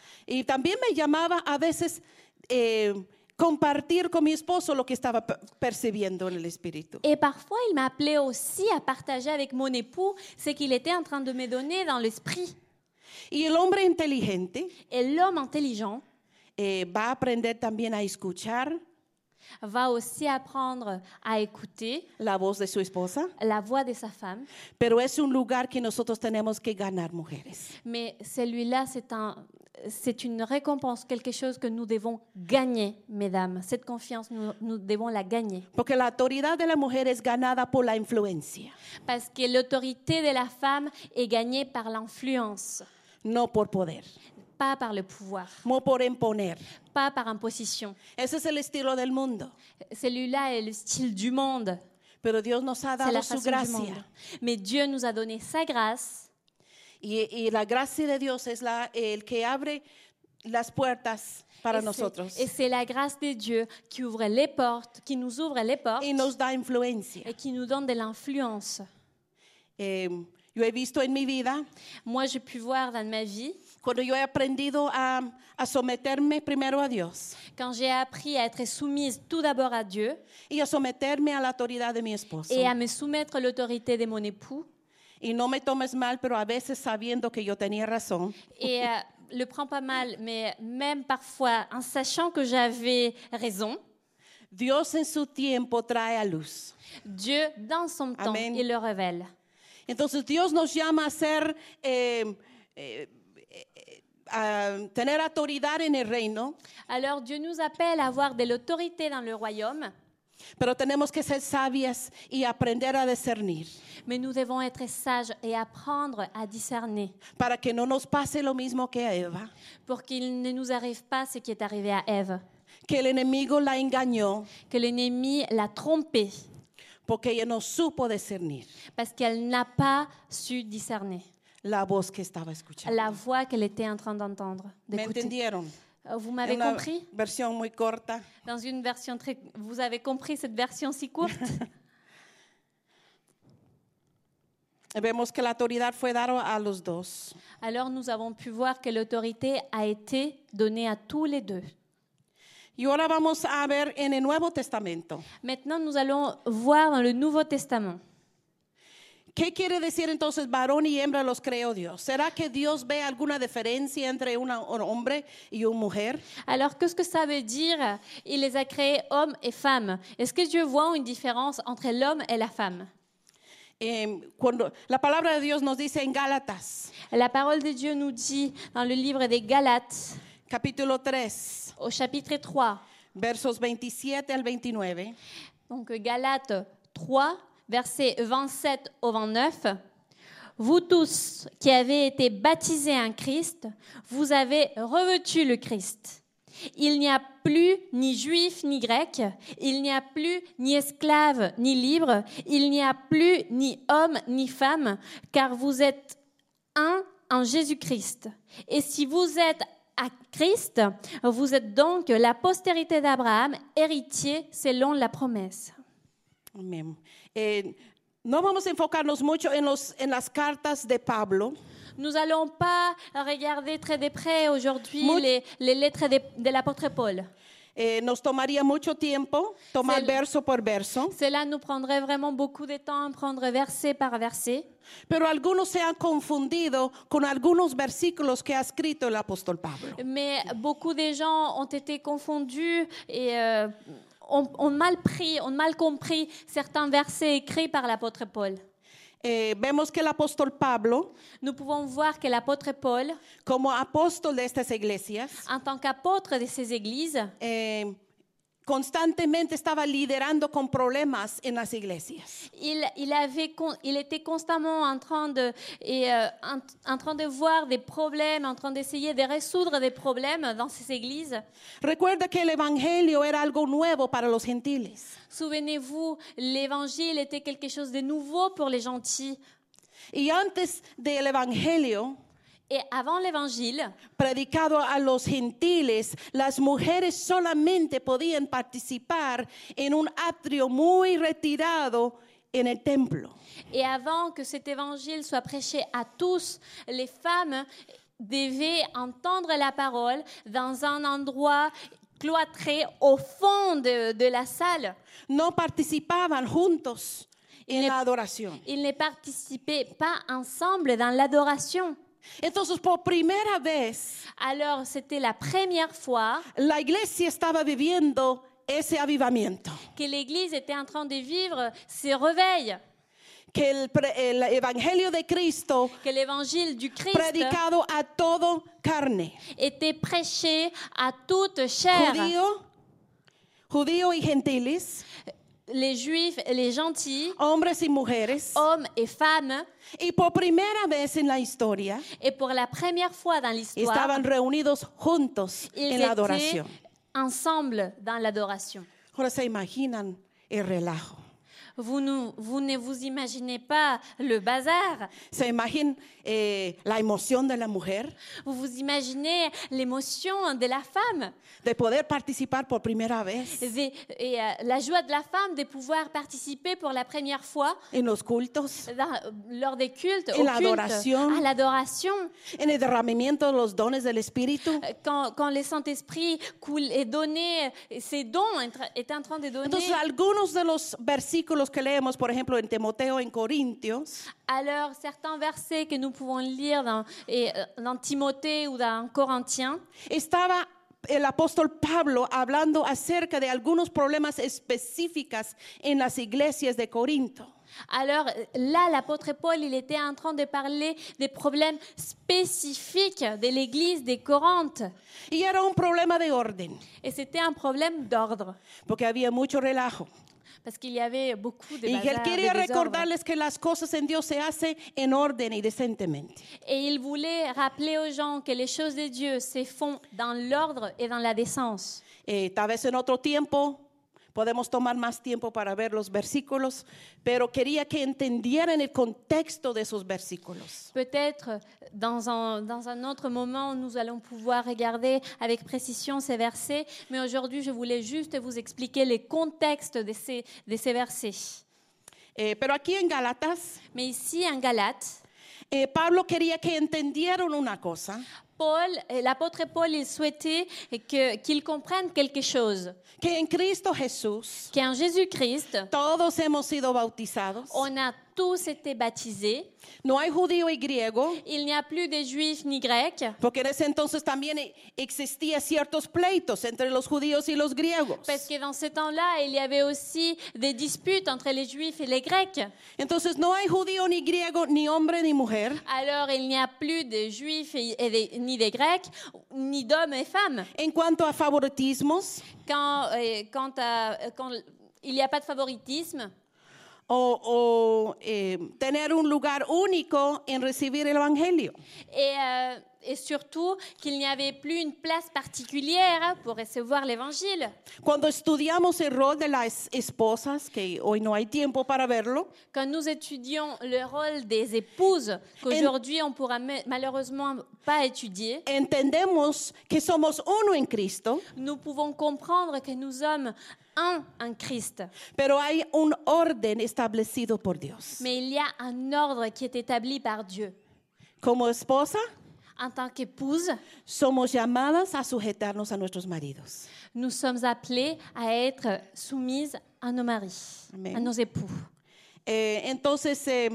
Y también me llamaba a veces eh, compartir con mi esposo lo que estaba per- percibiendo en el espíritu. Et parfois, il m'appelait aussi à partager avec mon époux ce qu'il était en train de me donner dans l'esprit. Y el hombre inteligente Et l'homme intelligent eh, va a aprender también a escuchar va aussi apprendre à écouter la voz de su esposa, la voix de sa femme. pero es un lugar que nosotros tenemos que ganar, mujeres. Mais celui-là, c'est un, c'est une récompense, quelque chose que nous devons gagner, mesdames. Cette confiance, nous, nous devons la gagner. Porque la autoridad de la mujer es ganada por la influencia, Parce que l'autorité de la femme est gagnée par l'influence, no por poder. pas par le pouvoir, no por imponer. pas par imposition. Ese es el estilo del mundo. Celui-là est le style du monde, Pero Dios nos ha c'est dado la su façon du monde. gracia. Mais Dieu nous a donné sa grâce. Y, y la gracia de Dios es la, el que abre las puertas para Et c'est- nosotros. Et c'est la grâce de Dieu qui ouvre les portes, qui nous ouvre les portes Y nos da influencia. et qui nous donne de l'influence. Eh, yo he visto en mi vida, Moi, j'ai pu voir dans ma vie, cuando yo he aprendido a, a someterme primero a Dios quand j'ai appris à être soumise tout d'abord à Dieu y a someterme a la autoridad de mi esposo. et à me soumettre à l'autorité de mon époux. Y no me tomes mal, pero a veces sabiendo que yo tenía razón, Et euh, le prends pas mal, mais même parfois en sachant que j'avais raison, Dios en su tiempo trae a luz. Dieu, dans son temps, Amen. il le révèle. Entonces Dios nos llama a ser, eh, eh, eh, a tener autoridad en el reino, Alors Dieu nous appelle à avoir de l'autorité dans le royaume, pero tenemos que ser sabias y aprender a discernir mais nous devons être sages et apprendre à discerner para que no nos pase lo mismo que a Eva, pour qu'il ne nous arrive pas ce qui est arrivé à Ève, que el enemigo la engañó que l'ennemi l'a trompée porque ella no supo discernir parce qu'elle n'a pas su discerner la voz que estaba escuchando. la voix qu'elle était en train d'entendre, ¿Me d'écouter. entendieron? Vous Es m'avez una compris? versión muy corta. Dans une version très... Vous avez compris cette version si courte? Vemos que la autoridad fue dada a los dos. Alors nous avons pu voir que l'autorité a été donnée à tous les deux. Y ahora vamos a ver en el Nuevo Testamento. Maintenant, nous allons voir dans le Nouveau Testament. ¿Qué quiere decir entonces varón y hembra los creó Dios? ¿Será que Dios ve alguna diferencia entre una- un hombre y una mujer? Alors, qu'est-ce que ça veut dire? Il les a créés hommes et femmes. Est-ce que Dieu voit une différence entre l'homme et la femme? Eh, cuando la palabra de Dios nos dice en Gálatas, La parole de Dieu nous dit dans le livre des Galates, capítulo tres, au chapitre trois, versos veintisiete al veintinueve, donc Galates trois, versets vingt-sept au vingt-neuf. Vous tous qui avez été baptisés en Christ, vous avez revêtu le Christ. Il n'y a plus ni juif ni grec, il n'y a plus ni esclave ni libre, il n'y a plus ni homme ni femme, car vous êtes un en Jésus-Christ. Et si vous êtes à Christ, vous êtes donc la postérité d'Abraham, héritier selon la promesse. Amén. Eh, no vamos a enfocarnos mucho en, los, en las cartas de Pablo, Nous n'allons pas regarder très de près aujourd'hui Mu- les, les lettres de, de l'apôtre Paul. eh, nos tomaría mucho tiempo tomar Cel- verso por verso, Cela nous prendrait vraiment beaucoup de temps, prendre verset par verset. pero algunos se han confundido con algunos versículos que ha escrito el apóstol Pablo. Mais beaucoup de gens ont été confondus et euh, ont, ont mal pris, ont mal compris certains versets écrits par l'apôtre Paul. Eh, vemos que el apóstol Pablo, Nous pouvons voir que l'apôtre Paul, como apóstol de estas iglesias, en tant qu'apôtre de ces églises, eh, constantemente estaba liderando con problemas en las iglesias. il, il, avait, con- il était constamment en train, de, et, euh, en, en train de voir des problèmes, en train d'essayer de résoudre des problèmes dans ces églises. Recuerda que el evangelio era algo nuevo para los gentiles. Souvenez-vous, l'évangile était quelque chose de nouveau pour les gentils. Y antes del evangelio Et avant l'évangile, predicado a los gentiles, las mujeres solamente podían participar en un atrio muy retirado en el templo. et avant que cet évangile soit prêché à tous, les femmes devaient entendre la parole dans un endroit cloîtré au fond de, de la salle. No participaban juntos en Ne- la adoración. Ils ne participaient pas ensemble dans l'adoration. Entonces, por primera vez, Alors, c'était la première fois la iglesia estaba viviendo ese avivamiento. que l'Église était en train de vivre ces réveils, Que el, pre- el evangelio de Cristo que l'évangile du Christ predicado a todo carne, était prêché à toute chair, judío, judío y gentiles, les Juifs, les gentils, hombres y mujeres. hommes et femmes. Y por primera vez en la historia Et pour la première fois dans l'histoire, estaban reunidos juntos ils en la étaient adoración. ensemble dans l'adoration. Ahora se imaginan el relajo. Vous, nous, vous ne vous imaginez pas le bazar. Se imaginan eh, la emoción de la mujer Vous vous imaginez l'émotion de la femme de poder participar por primera vez et, et, euh, la joie de la femme de pouvoir participer pour la première fois en los cultos, dans- lors des cultes, En au la culte, adoración. à l'adoration. en el derramamiento de los dones del Espíritu. Quand, quand le Saint-Esprit coule et donné, ses dons est en train de donner. Entonces, algunos de los versículos que leemos, por ejemplo, en Timoteo, en Corintios, Alors, certains versets que nous pouvons lire dans, et, euh, dans Timothée ou dans Corinthiens, estaba el apóstol Pablo hablando acerca de algunos problemas específicos en las iglesias de Corinto. alors là, l'apôtre Paul, il était en train de parler des problèmes spécifiques de l'église des Corinthes. Y era un problema de orden, Et c'était un problème d'ordre, porque había mucho relajo. parce qu'il y avait beaucoup de Y que él bazar, de quería désordre. recordarles que las cosas en Dios se hacen en orden y decentemente. Et il voulait rappeler aux gens que les choses de Dieu se font dans l'ordre et dans la décence. Eh, tal vez en otro tiempo podemos tomar más tiempo para ver los versículos, pero quería que entendieran el contexto de esos versículos. Peut-être dans un, dans un autre moment, nous allons pouvoir regarder avec précision ces versets, mais aujourd'hui, je voulais juste vous expliquer les contextes de ces, de ces versets. Eh, pero aquí en Gálatas, Mais ici, en Galates, eh, Pablo quería que entendieran una cosa, Paul, et l'apôtre Paul, il souhaitait que, qu'ils comprennent quelque chose, que en Cristo Jesús qu'en Jésus-Christ, todos hemos sido bautizados. on a tous été baptisés. No hay judío y griego, Il n'y a plus de juifs ni grecs, porque en ese entonces también existía ciertos pleitos entre los judíos y los griegos. parce que dans ce temps-là, il y avait aussi des disputes entre les juifs et les grecs. Entonces no hay judío ni griego, ni hombre ni mujer, Alors, il n'y a plus de juifs et, et des- ni des grecs, ni d'hommes et femmes. en cuanto a favoritismos Quand, euh, quand, à- quand il n'y a pas de favoritisme, o, o, eh, tener un lugar único en recibir el evangelio. et, euh, et surtout qu'il n'y avait plus une place particulière pour recevoir l'évangile. Cuando estudiamos el rol de las esposas, que hoy no hay tiempo para verlo, Quand nous étudions le rôle des épouses, qu'aujourd'hui on ne pourra ma- malheureusement pas étudier, entendemos que somos uno en Cristo, nous pouvons comprendre que nous sommes un en Christ. pero hay un orden establecido por Dios. Mais il y a un ordre qui est établi par Dieu. Como esposa, En tant qu'épouse, somos llamadas a sujetarnos a nuestros maridos. nous sommes appelés à être soumises à nos maris, Amen. à nos époux. Eh, entonces, eh,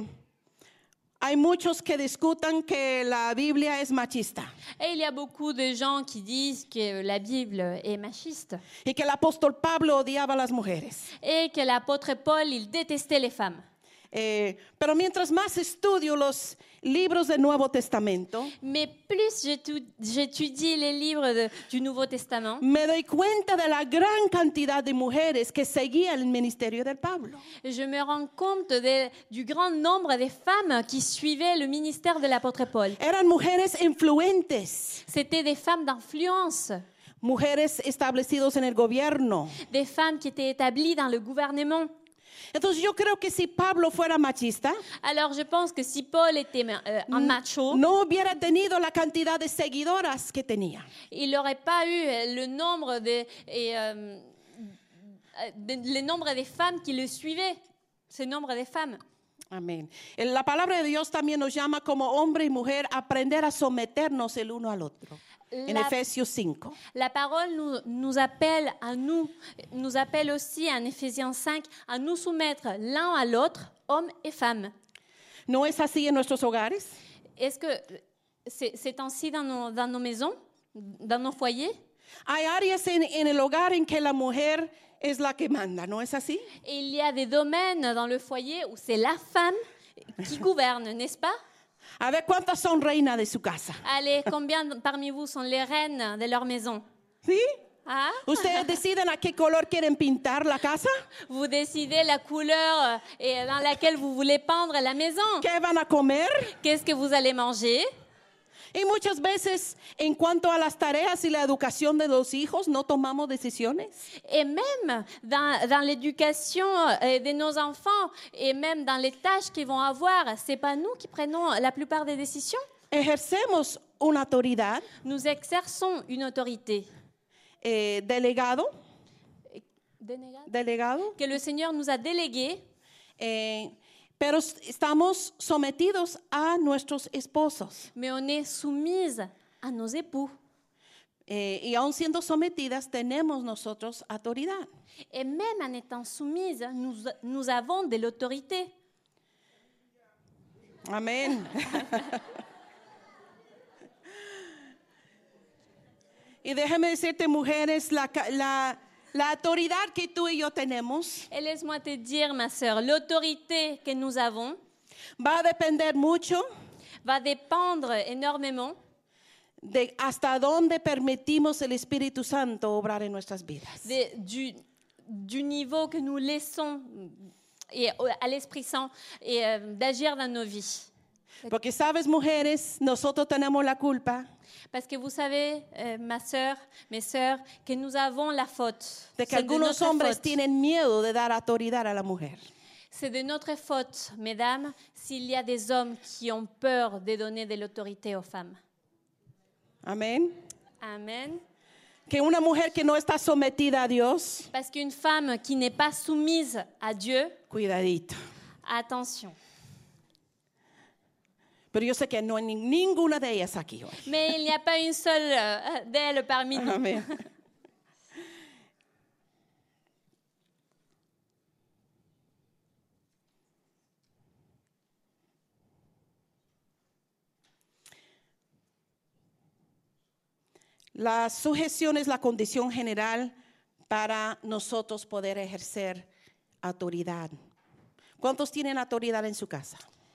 hay muchos que discutan que la Biblia es machista Et il y a beaucoup de gens qui disent que la Bible est machiste y que el apóstol Pablo odiaba a las mujeres. et que l'apôtre Paul, il détestait les femmes. Eh, pero mientras más estudio los libros del Nuevo Testamento, Mais plus j'étu- j'étudie les livres de- du Nouveau Testament, me doy cuenta de la gran cantidad de mujeres que seguían el ministerio del Pablo. je me rends compte de- du grand nombre de femmes qui suivaient le ministère de l'apôtre Paul. Eran mujeres influentes, C'était des femmes d'influence, mujeres establecidas en el gobierno. des femmes qui étaient établies dans le gouvernement. Entonces yo creo que si Pablo fuera machista, Alors je pense que si Paul était euh, un macho, no hubiera tenido la cantidad de seguidoras que tenía. il n'aurait pas eu le nombre de, et, euh, de- le nombre des femmes qui le suivaient, ce nombre de femmes. Amén. La palabra de Dios también nos llama como hombre y mujer a aprender a someternos el uno al otro. En La- Efesios cinco. La parole nous, nous appelle à nous, nous appelle aussi en Éphésiens cinq à nous soumettre l'un à l'autre, hommes et femmes. ¿No es así en nuestros hogares? Est-ce que c'est, c'est ainsi dans nos, dans nos maisons, dans nos foyers? Hay áreas en, en el hogar en que la mujer es la que manda, ¿no es así? Et il y a des domaines dans le foyer où c'est la femme qui gouverne, n'est-ce pas? A ver cuántas son reinas de su casa. Allez, combien parmi vous sont les reines de leur maison? ¿Sí? Ah, ¿Ustedes deciden a qué color quieren pintar la casa? vous décidez la couleur euh, et dans laquelle vous voulez peindre la maison. ¿Qué van a comer? Qu'est-ce que vous allez manger? Y muchas veces, en cuanto a las tareas y la educación de los hijos, no tomamos decisiones. Et même dans, dans l'éducation euh, de nos enfants et même dans les tâches qu'ils vont avoir, c'est pas nous qui prenons la plupart des décisions. Ejercemos una autoridad, Nous exerçons une autorité eh, delegado, dénégable, delegado, que le Seigneur nous a déléguée, eh, pero s- estamos sometidos a nuestros esposos. mais on est soumise à nos époux. Eh, y aun siendo sometidas, tenemos nosotros autoridad. Et même en étant soumise, nous, nous avons de l'autorité. Amén. Y déjame decirte, mujeres, la, ca- la, la autoridad que tú y yo tenemos Et laisse-moi te dire, ma sœur, l'autorité que nous avons va a depender mucho va dépendre énormément de hasta dónde permitimos el Espíritu Santo obrar en nuestras vidas. de- du, du niveau que nous laissons et, à l'Esprit Saint et euh, d'agir dans nos vies. Porque sabes, mujeres, nosotros tenemos la culpa Parce que vous savez, euh, ma sœur, mes sœurs, que nous avons la faute. de que C'est de algunos notre hombres faute. tienen miedo de dar autoridad a la mujer. C'est de notre faute, mesdames, s'il y a des hommes qui ont peur de donner de l'autorité aux femmes. Amén. Amen. Que una mujer que no está sometida a Dios, Parce qu'une femme qui n'est pas soumise à Dieu, cuidadito. attention. Pero yo sé que no hay ni- ninguna de ellas aquí hoy. Mais il n'y a pas une seule euh, d'elles parmi nous. Amén. La sujeción es la condición general para nosotros poder ejercer autoridad. ¿Cuántos tienen autoridad en su casa?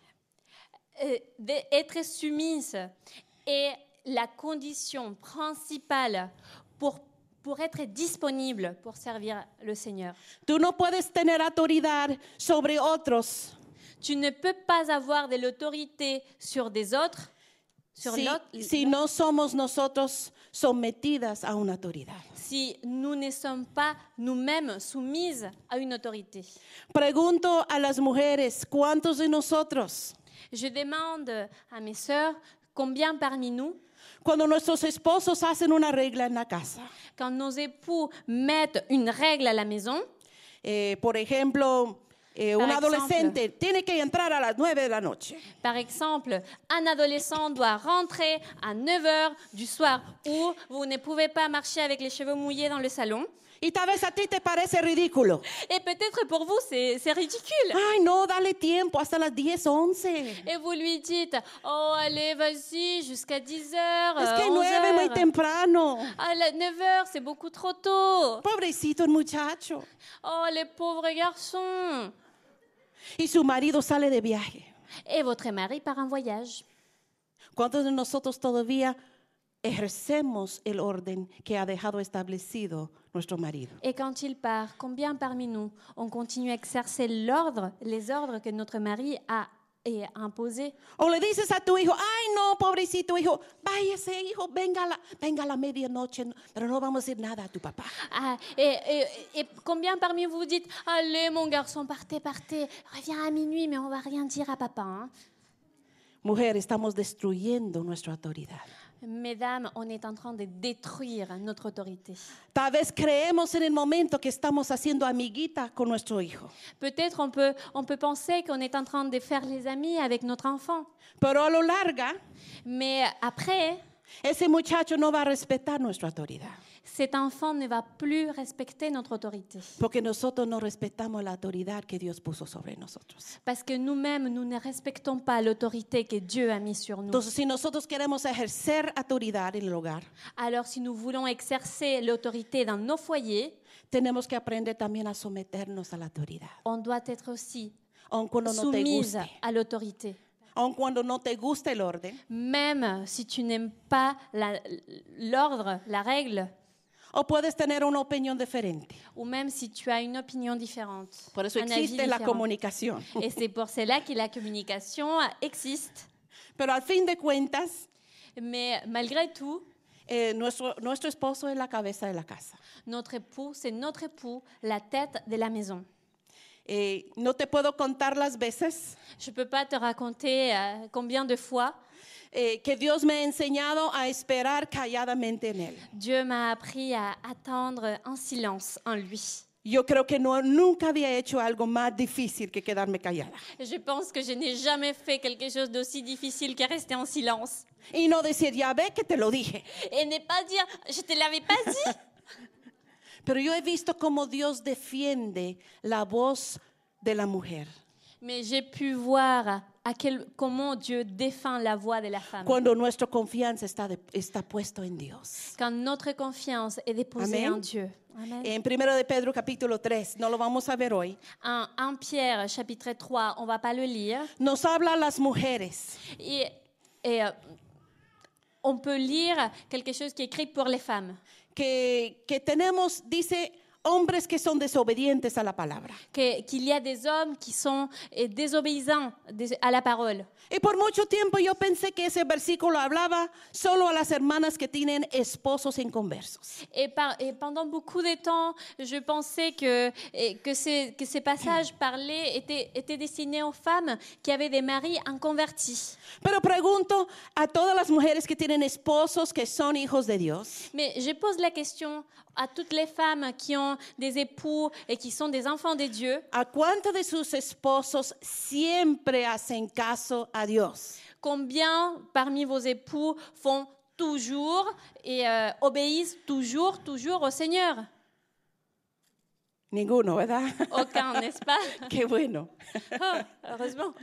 Euh, D'être soumise est la condition principale pour, pour être disponible pour servir le Seigneur. Tú no puedes tener autoridad sobre otros Tu ne peux pas avoir de l'autorité sur des autres, sur si, l'autre, si no somos nosotros sometidas a una autoridad. si nous ne sommes pas nous-mêmes soumises à une autorité. Pregunto a las mujeres, ¿cuántos de nosotros, Je demande à mes sœurs combien parmi nous, cuando nuestros esposos hacen una regla en la casa, quand nos époux mettent une règle à la maison, eh, por ejemplo, eh, un Par adolescente tiene que entrar a las nueve de la noche, par exemple, un adolescent doit rentrer à neuf heures du soir ou vous ne pouvez pas marcher avec les cheveux mouillés dans le salon. y tal vez a ti te parece ridículo. Et peut-être pour vous, c'est c'est ridicule. Ay, no, dale tiempo hasta las diez, once. Et vous lui dites, oh allez, vas-y, jusqu'à dix heures, Es que onze nueve muy heures. temprano. Ah, la- neuf heures, c'est beaucoup trop tôt. Pobrecito el muchacho. Oh, les pauvres garçons. Y su marido sale de viaje. Et votre mari part en voyage. ¿Cuántos de nosotros todavía ejercemos el orden que ha dejado establecido nuestro marido? Et quand il part, combien parmi nous on continue à exercer l'ordre, les ordres que notre mari a et imposés? O le dices a tu hijo, ay no, pobrecito hijo, váyase hijo, venga a la, venga a la medianoche, pero no vamos a decir nada a tu papá. Ah, et, et- et combien parmi vous vous dites, allez mon garçon, partez, partez, reviens à minuit, mais on va rien dire à papa, hein. Mujer, estamos destruyendo nuestra autoridad. Mesdames, on est en train de détruire notre autorité. Tal vez creemos en el momento que estamos haciendo amiguita con nuestro hijo, Peut-être on peut, on peut penser qu'on est en train de faire les amis avec notre enfant. pero a lo larga, Mais après, ese muchacho no va a respetar nuestra autoridad, cet enfant ne va plus respecter notre autorité. porque nosotros no respetamos la autoridad que Dios puso sobre nosotros. Parce que nous-mêmes, nous ne respectons pas l'autorité que Dieu a mise sur nous. Entonces, si nosotros queremos ejercer autoridad en el hogar, Alors, si nous voulons exercer l'autorité dans nos foyers, tenemos que aprender también a someternos a la autoridad, on doit être aussi aun cuando no te soumise guste, à l'autorité. aun cuando no te guste el orden, Même si tu n'aimes pas la- l'ordre, la règle, o puedes tener una opinión diferente. ou même si tu as une opinion différente, Por eso un avis existe la différent. comunicación. Et c'est pour cela que la communication existe. Pero al fin de cuentas, Mais malgré tout, eh, nuestro, nuestro esposo es la cabeza de la casa. notre époux, c'est notre époux, la tête de la maison. Eh, no te puedo contar las veces Je ne peux pas te raconter euh, combien de fois eh, que Dios me ha enseñado a esperar calladamente en Él. Dieu m'a appris à attendre en silence en lui. Yo creo que no, nunca había hecho algo más difícil que quedarme callada. Je pense que je n'ai jamais fait quelque chose d'aussi difficile que rester en silence. Y no decir, ya ve que te lo dije. Et ne pas dire, je te l'avais pas dit. Pero yo he visto cómo Dios defiende la voz de la mujer. Mais j'ai pu voir à quel, comment Dieu défend la voix de la femme. Cuando nuestra confianza está, de, está puesto en Dios. Quand notre confiance est déposée Amen. en Dieu. Amen. En primero de Pedro capítulo tres, no lo vamos a ver hoy, En un Pierre, chapitre trois, on ne va pas le lire. nos habla a las mujeres. Et, et, euh, on peut lire quelque chose qui est écrit pour les femmes. Que, que tenemos, dice, hombres que son desobedientes a la palabra. Que, qu'il y a des hommes qui sont eh, désobéissants des- à la parole. Y por mucho tiempo yo pensé que ese versículo hablaba solo a las hermanas que tienen esposos inconversos. Et, par, et pendant beaucoup de temps, je pensais que, et que, ces, que ces passages parlaient, étaient, étaient destinés aux femmes qui avaient des maris inconvertis. Pero pregunto a todas las mujeres que tienen esposos que son hijos de Dios, Mais je pose la question à toutes les femmes qui ont des époux et qui sont des enfants de Dieu. ¿a cuántos de sus esposos siempre hacen caso a Dios? Combien parmi vos époux font toujours et euh, obéissent toujours, toujours au Seigneur? Ninguno, ¿verdad? Aucun, n'est-ce pas? Qué bueno. Oh, heureusement.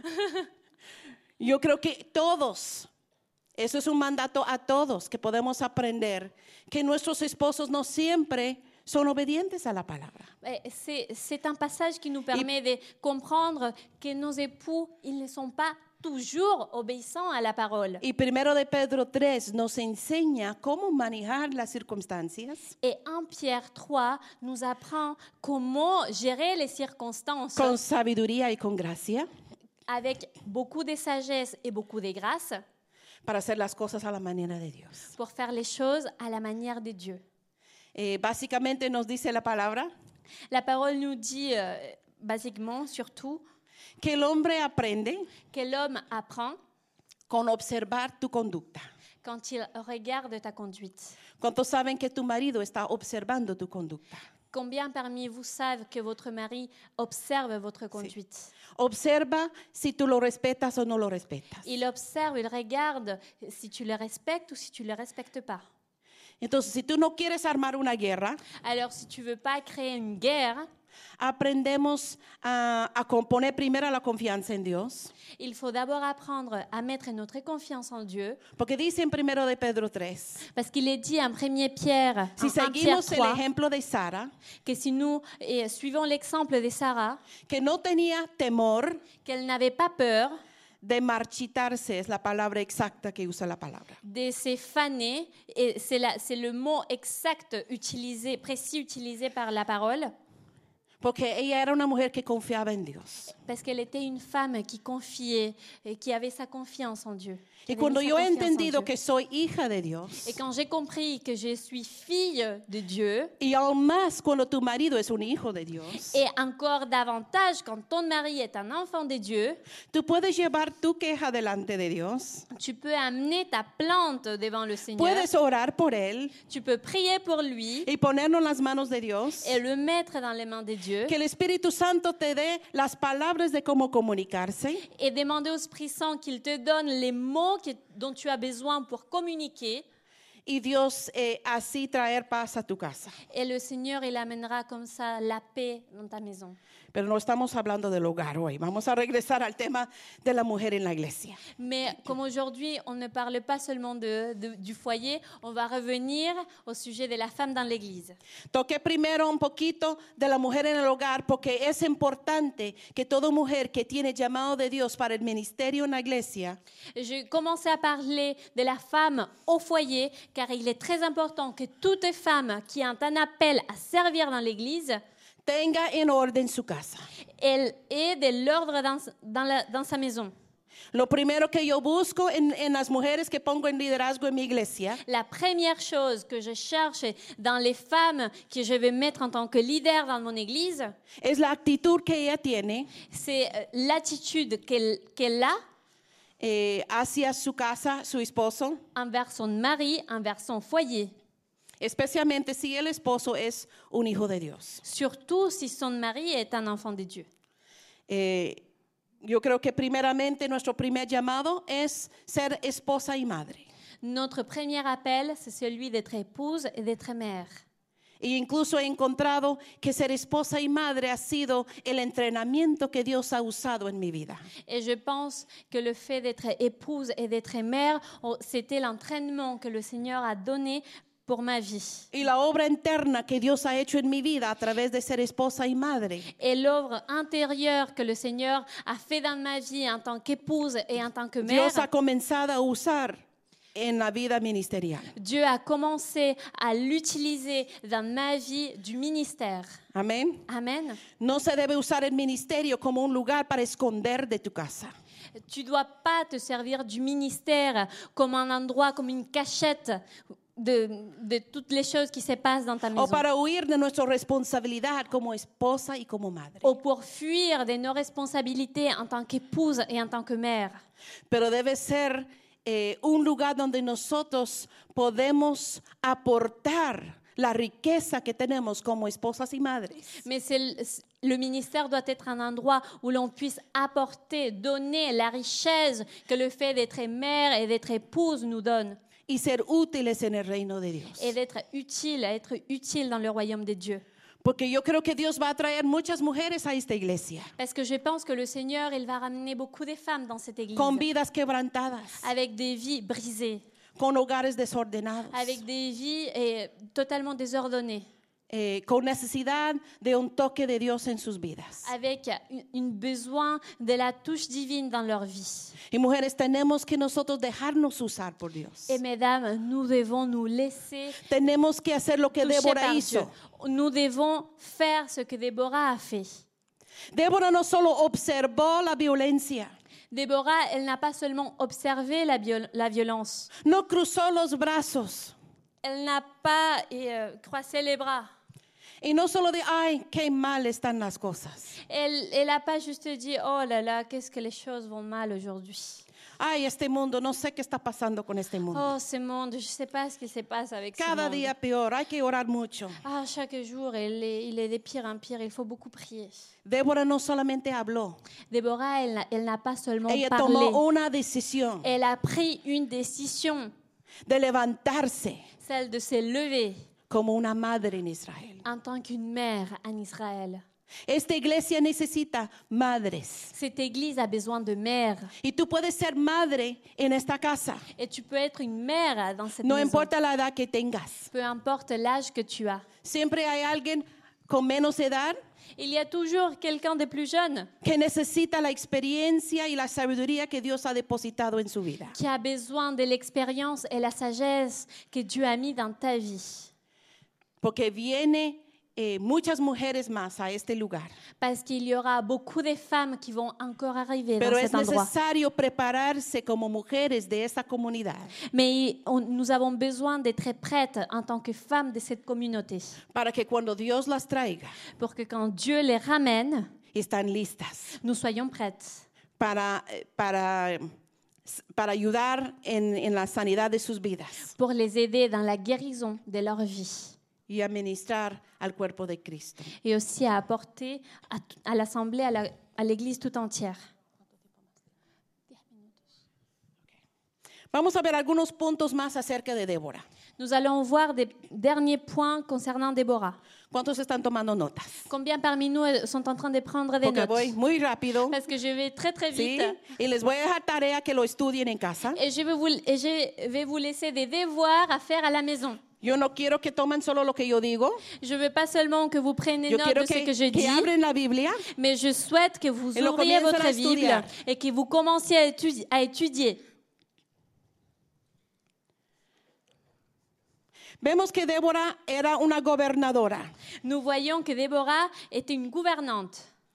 Yo creo que todos, eso es un mandato a todos que podemos aprender, que nuestros esposos no siempre son obedientes a la palabra. Eh, C'est, c'est un passage qui nous permet de comprendre que nos époux, ils ne sont pas toujours obéissants à la parole. Y primero de Pedro tres nos enseña cómo manejar las circunstancias Et un Pierre trois nous apprend comment gérer les circonstances con sabiduría y con gracia avec beaucoup de sagesse et beaucoup de grâce para hacer las cosas a la manera de Dios. pour faire les choses à la manière de Dieu. Eh, básicamente nos dice la palabra La parole nous dit, euh, basiquement, surtout, que el hombre aprende que l'homme apprend con observar tu conducta. quand il regarde ta conduite. ¿Cuántos saben que tu marido está observando tu conducta? Combien parmi vous savent que votre mari observe votre conduite? Observa si tú lo respetas o no lo respetas. Il observe, il regarde si tu le respectes ou si tu ne le respectes pas. Entonces, si tú no quieres armar una guerra, Alors, si tu ne veux pas créer une guerre, aprendemos a, a poner primero la confianza en Dios. il faut d'abord apprendre à mettre notre confiance en Dieu. Porque dice en primero de Pedro tres, Parce qu'il est dit en premier Pierre, si en un Pierre seguimos el trois, ejemplo de Sara, que si nous et suivons l'exemple de Sarah, que no tenía temor qu'elle n'avait pas peur de marchitarse, es la palabra exacta que usa la palabra. de se faner, et c'est, la- c'est le mot exact utilisé, précis utilisé par la parole, Porque ella era una mujer que confiaba en Dios. parce qu'elle était une femme qui confiait et qui avait sa confiance en Dieu. qui Y avait cuando mis sa yo he confiance en entendido Dieu. que soy hija de Dios, Et quand j'ai compris que je suis fille de Dieu, y aún más cuando tu marido es un hijo de Dios, et encore davantage quand ton mari est un enfant de Dieu, tú puedes llevar tu queja delante de Dios, tu peux amener ta plainte devant le Seigneur, puedes orar por él tu peux prier pour lui y ponerlo en las manos de Dios. et le mettre dans les mains de Dieu Que el Espíritu Santo te dé las palabras de cómo comunicarse et demander au Esprit Saint qu'il te donne les mots que- dont tu as besoin pour communiquer. y Dios eh, así traer paz a tu casa. Et le Seigneur, il amènera comme ça la paix dans ta maison. Pero no estamos hablando del hogar hoy. Vamos a regresar al tema de la mujer en la iglesia. Mais comme aujourd'hui, on ne parle pas seulement de, de- du foyer, on va revenir au sujet de la femme dans l'Église. Toqué primero un poquito de la mujer en el hogar porque es importante que toda mujer que tiene llamado de Dios para el ministerio en la iglesia Je commençais à parler de la femme au foyer, car car il est très important que toute femme qui a un appel à servir dans l'Église, tenga en orden su casa. elle ait de l'ordre dans, dans, la- dans sa maison. Lo primero que yo busco en, en las mujeres que pongo en liderazgo en mi iglesia La première chose que je cherche dans les femmes que je vais mettre en tant que leader dans mon Église, es la actitud que ella tiene c'est euh, l'attitude qu'elle, qu'elle a eh, hacia su casa, su esposo, envers son mari, envers son foyer. especialmente si el esposo es un hijo de Dios. Surtout si son mari est un enfant de Dieu. Eh, yo creo que primeramente nuestro primer llamado es ser esposa y madre. Notre premier appel, c'est celui d'être épouse et d'être mère. Y incluso he encontrado que ser esposa y madre ha sido el entrenamiento que Dios ha usado en mi vida. Et je pense que le fait d'être épouse et d'être mère, oh, c'était l'entraînement que le Seigneur a donné pour ma vie. Y la obra interna que Dios ha hecho en mi vida a través de ser esposa y madre Et l'œuvre intérieure que le Seigneur a fait dans ma vie en tant qu'épouse et en tant que mère, Dios ha comenzado a usar en la vida ministerial. Dieu a commencé à l'utiliser dans ma vie du ministère. Amén. Amen. No se debe usar el ministerio como un lugar para esconder de tu casa. Tu dois pas te servir du ministère comme un endroit, comme une cachette de, de toutes les choses qui se passent dans ta maison. O para huir de nuestra responsabilidad como esposa y como madre. Ou pour fuir de nos responsabilités en tant qu'épouse et en tant que mère. Pero debe ser eh, un lugar donde nosotros podemos aportar la riqueza que tenemos como esposas y madres. Mais c'est le, le ministère doit être un endroit où l'on puisse apporter, donner la richesse que le fait d'être mère et d'être épouse nous donne. Y ser útiles en el reino de Dios. Et d'être utile, être utile dans le royaume de Dieu. Porque yo creo que Dios va a traer muchas mujeres a esta iglesia Parce que je pense que le Seigneur, il va ramener beaucoup de femmes dans cette église. con vidas quebrantadas, Avec des vies brisées, con hogares desordenados, avec des vies eh, totalement désordonnées, eh, con necesidad de un toque de Dios en sus vidas. avec une, une besoin de la touche divine dans leur vie. Y mujeres, tenemos que nosotros dejarnos usar por Dios. Et mesdames, nous devons nous laisser Tenemos que hacer lo que toucher Débora par Dieu. hizo. Nous devons faire ce que Déborah a fait. Débora no solo observó la violencia, Déborah, elle n'a pas seulement observé la, viol- la violence. no cruzó los brazos Elle n'a pas euh, croisé les bras. y no solo de, ay, qué mal están las cosas. Elle n'a pas juste dit, oh là là, qu'est-ce que les choses vont mal aujourd'hui. Ay, este mundo, no sé qué está pasando con este mundo. Oh, ce monde, je ne sais pas ce qui se passe avec ce Cada monde. día peor, hay que orar mucho. Ah, chaque jour, il est, il est de pire en pire, il faut beaucoup prier. Débora no solamente habló, Déborah, elle, n'a- elle n'a pas seulement ella parlé, tomó una decisión elle a pris une décision, de levantarse celle de se lever como una madre en Israel. en tant qu'une mère en Israël. Esta iglesia necesita madres. Cette église a besoin de mères. Y tú puedes ser madre en esta casa. Et tu peux être une mère dans cette No maison. importa la edad que tengas. Peu importe l'âge que tu as. Siempre hay alguien con menos edad Il y a toujours quelqu'un de plus jeune que necesita la experiencia y la sabiduría que Dios ha depositado en su vida. qui a besoin de l'expérience et la sagesse que Dieu a mis dans ta vie. Porque viene eh, muchas mujeres más a este lugar. Parce qu'il y aura beaucoup de femmes qui vont encore arriver Pero dans es cet endroit. necesario prepararse como mujeres de esta comunidad Mais on- nous avons besoin d'être prêtes en tant que femmes de cette communauté para que cuando Dios las traiga, pour que quand Dieu les ramène, están listas nous soyons prêtes para, eh, para, para ayudar en, en la sanidad de sus vidas pour les aider dans la guérison de leur vie y a ministrar al cuerpo de Cristo. et aussi à apporter à, t- à l'Assemblée, à la- à l'Église tout entière. Vamos a ver algunos puntos más acerca de Débora. Nous allons voir des derniers points concernant Déborah. ¿Cuántos están tomando notas? Combien parmi nous euh, sont en train de prendre des Porque notes? voy muy rápido, Parce que je vais très très ¿sí? vite. Y les voy a dejar tarea que lo estudien en casa. Et je vais vous, et je vais vous laisser des devoirs à faire à la maison. Yo no quiero que tomen solo lo que yo digo. Je ne veux pas seulement que vous preniez Yo note quiero de ce que, que je que dis, abren la Biblia mais je souhaite que vous Et lo ouvriez comiencen votre a Bible estudiar. et que vous commenciez à étudier. À étudier. Vemos que Débora era una gobernadora. Nous voyons que Déborah était une gouvernante.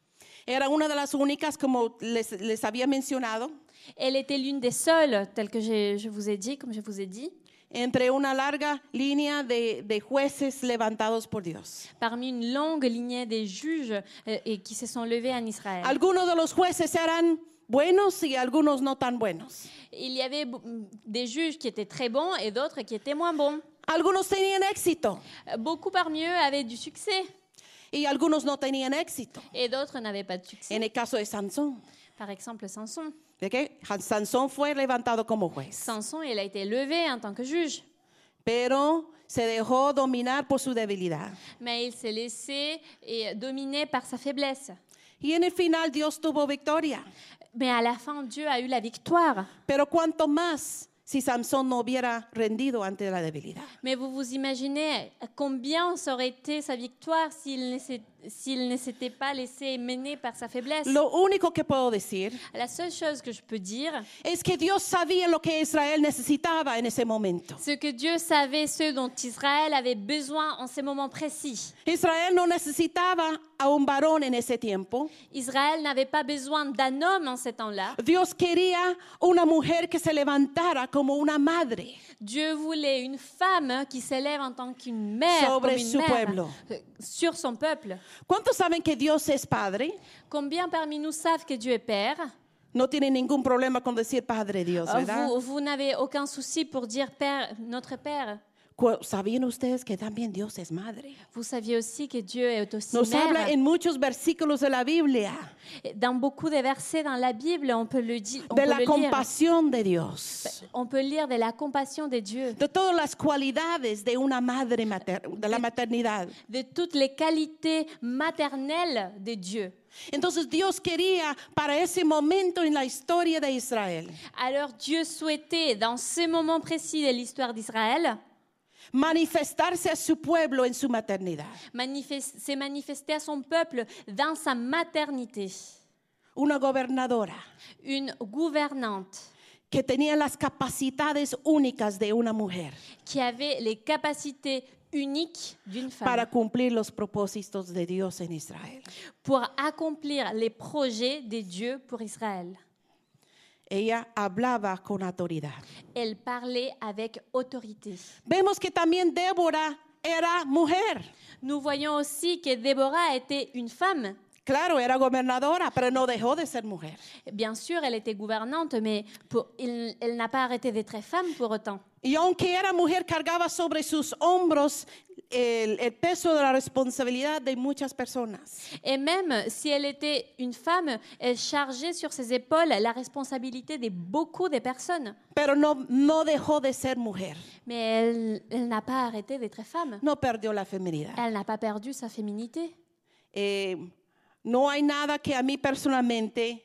Era una de las únicas, como les, les había mencionado, Elle était l'une des seules, telle que j'ai- je vous ai dit, comme je vous ai dit, entre una larga línea de, de jueces levantados por Dios. parmi une longue lignée des juges euh, et qui se sont levés en Israël. Algunos de los jueces eran buenos y algunos no tan buenos. Il y avait b- des juges qui étaient très bons et d'autres qui étaient moins bons. Algunos tenían éxito Euh, Beaucoup parmi eux avaient du succès y algunos no tenían éxito. et d'autres n'avaient pas de succès. En el caso de Sansón, Par exemple, Samson. ¿de qué? Sansón fue levantado como juez, Samson, il a été levé en tant que juge, pero se dejó dominar por su debilidad. mais il s'est laissé et dominé par sa faiblesse. Y en el final Dios tuvo victoria. Mais à la fin, Dieu a eu la victoire. Pero cuánto más si Sansón no hubiera rendido ante la debilidad. Mais vous vous imaginez combien ça aurait été sa victoire s'il ne s'est- s'il ne s'était pas laissé mener par sa faiblesse. Lo único que puedo decir La seule chose que je peux dire, es que Dios sabía lo que Israel necesitaba en ese momento. c'est que Dieu savait ce dont Israël avait besoin en ces moments précis. Israel no necesitaba a un varón en ese tiempo. Israël n'avait pas besoin d'un homme en ces temps-là. Dios quería una mujer que se levantara como una madre Dieu voulait une femme qui s'élève en tant qu'une mère, Sobre comme une su mère, pueblo. euh, sur son peuple. ¿Cuántos saben que Dios es padre? Combien parmi nous savent que Dieu est Père? No tienen ningún problema con decir Padre Dios, Euh, ¿verdad? Vous, vous n'avez aucun souci pour dire Père, notre Père. Cu- ¿Sabían ustedes que también Dios es madre? Vous saviez aussi que Dieu est aussi Nos mère. habla en muchos versículos de la Biblia Dans beaucoup de versets dans la Bible, on peut le, di- on de peut la le lire. compasión de Dios, On peut lire de la compassion de Dieu, de todas las cualidades de una madre mater- de la maternidad. de toutes les qualités maternelles de Dieu. Entonces Dios quería para ese momento en la historia de Israel Alors Dieu souhaitait, dans ces moments précis de l'histoire d'Israël, manifestarse a su pueblo en su maternidad. manifest- s'est manifesté à son peuple dans sa maternité. Una gobernadora Une gouvernante que tenía las capacidades únicas de una mujer qui avait les capacités uniques d'une femme para cumplir los propósitos de Dios en Israel. pour accomplir les projets de Dieu pour Israël. Ella hablaba con autoridad. Elle parlait avec autorité. Vemos que también Débora era mujer. Nous voyons aussi que Déborah était une femme. Claro, era gobernadora, pero no dejó de ser mujer. Bien sûr, elle était gouvernante, mais pour- il- elle n'a pas arrêté d'être femme pour autant. Y aunque era mujer, cargaba sobre sus hombros el, el peso de la responsabilidad de muchas personas. Et même si elle était une femme, elle chargeait sur ses épaules la responsabilité de beaucoup de personnes. Pero no, no dejó de ser mujer. Mais elle, elle n'a pas arrêté d'être femme. No perdió la feminidad. Elle n'a pas perdu sa féminité. Eh, no hay nada que a mí personalmente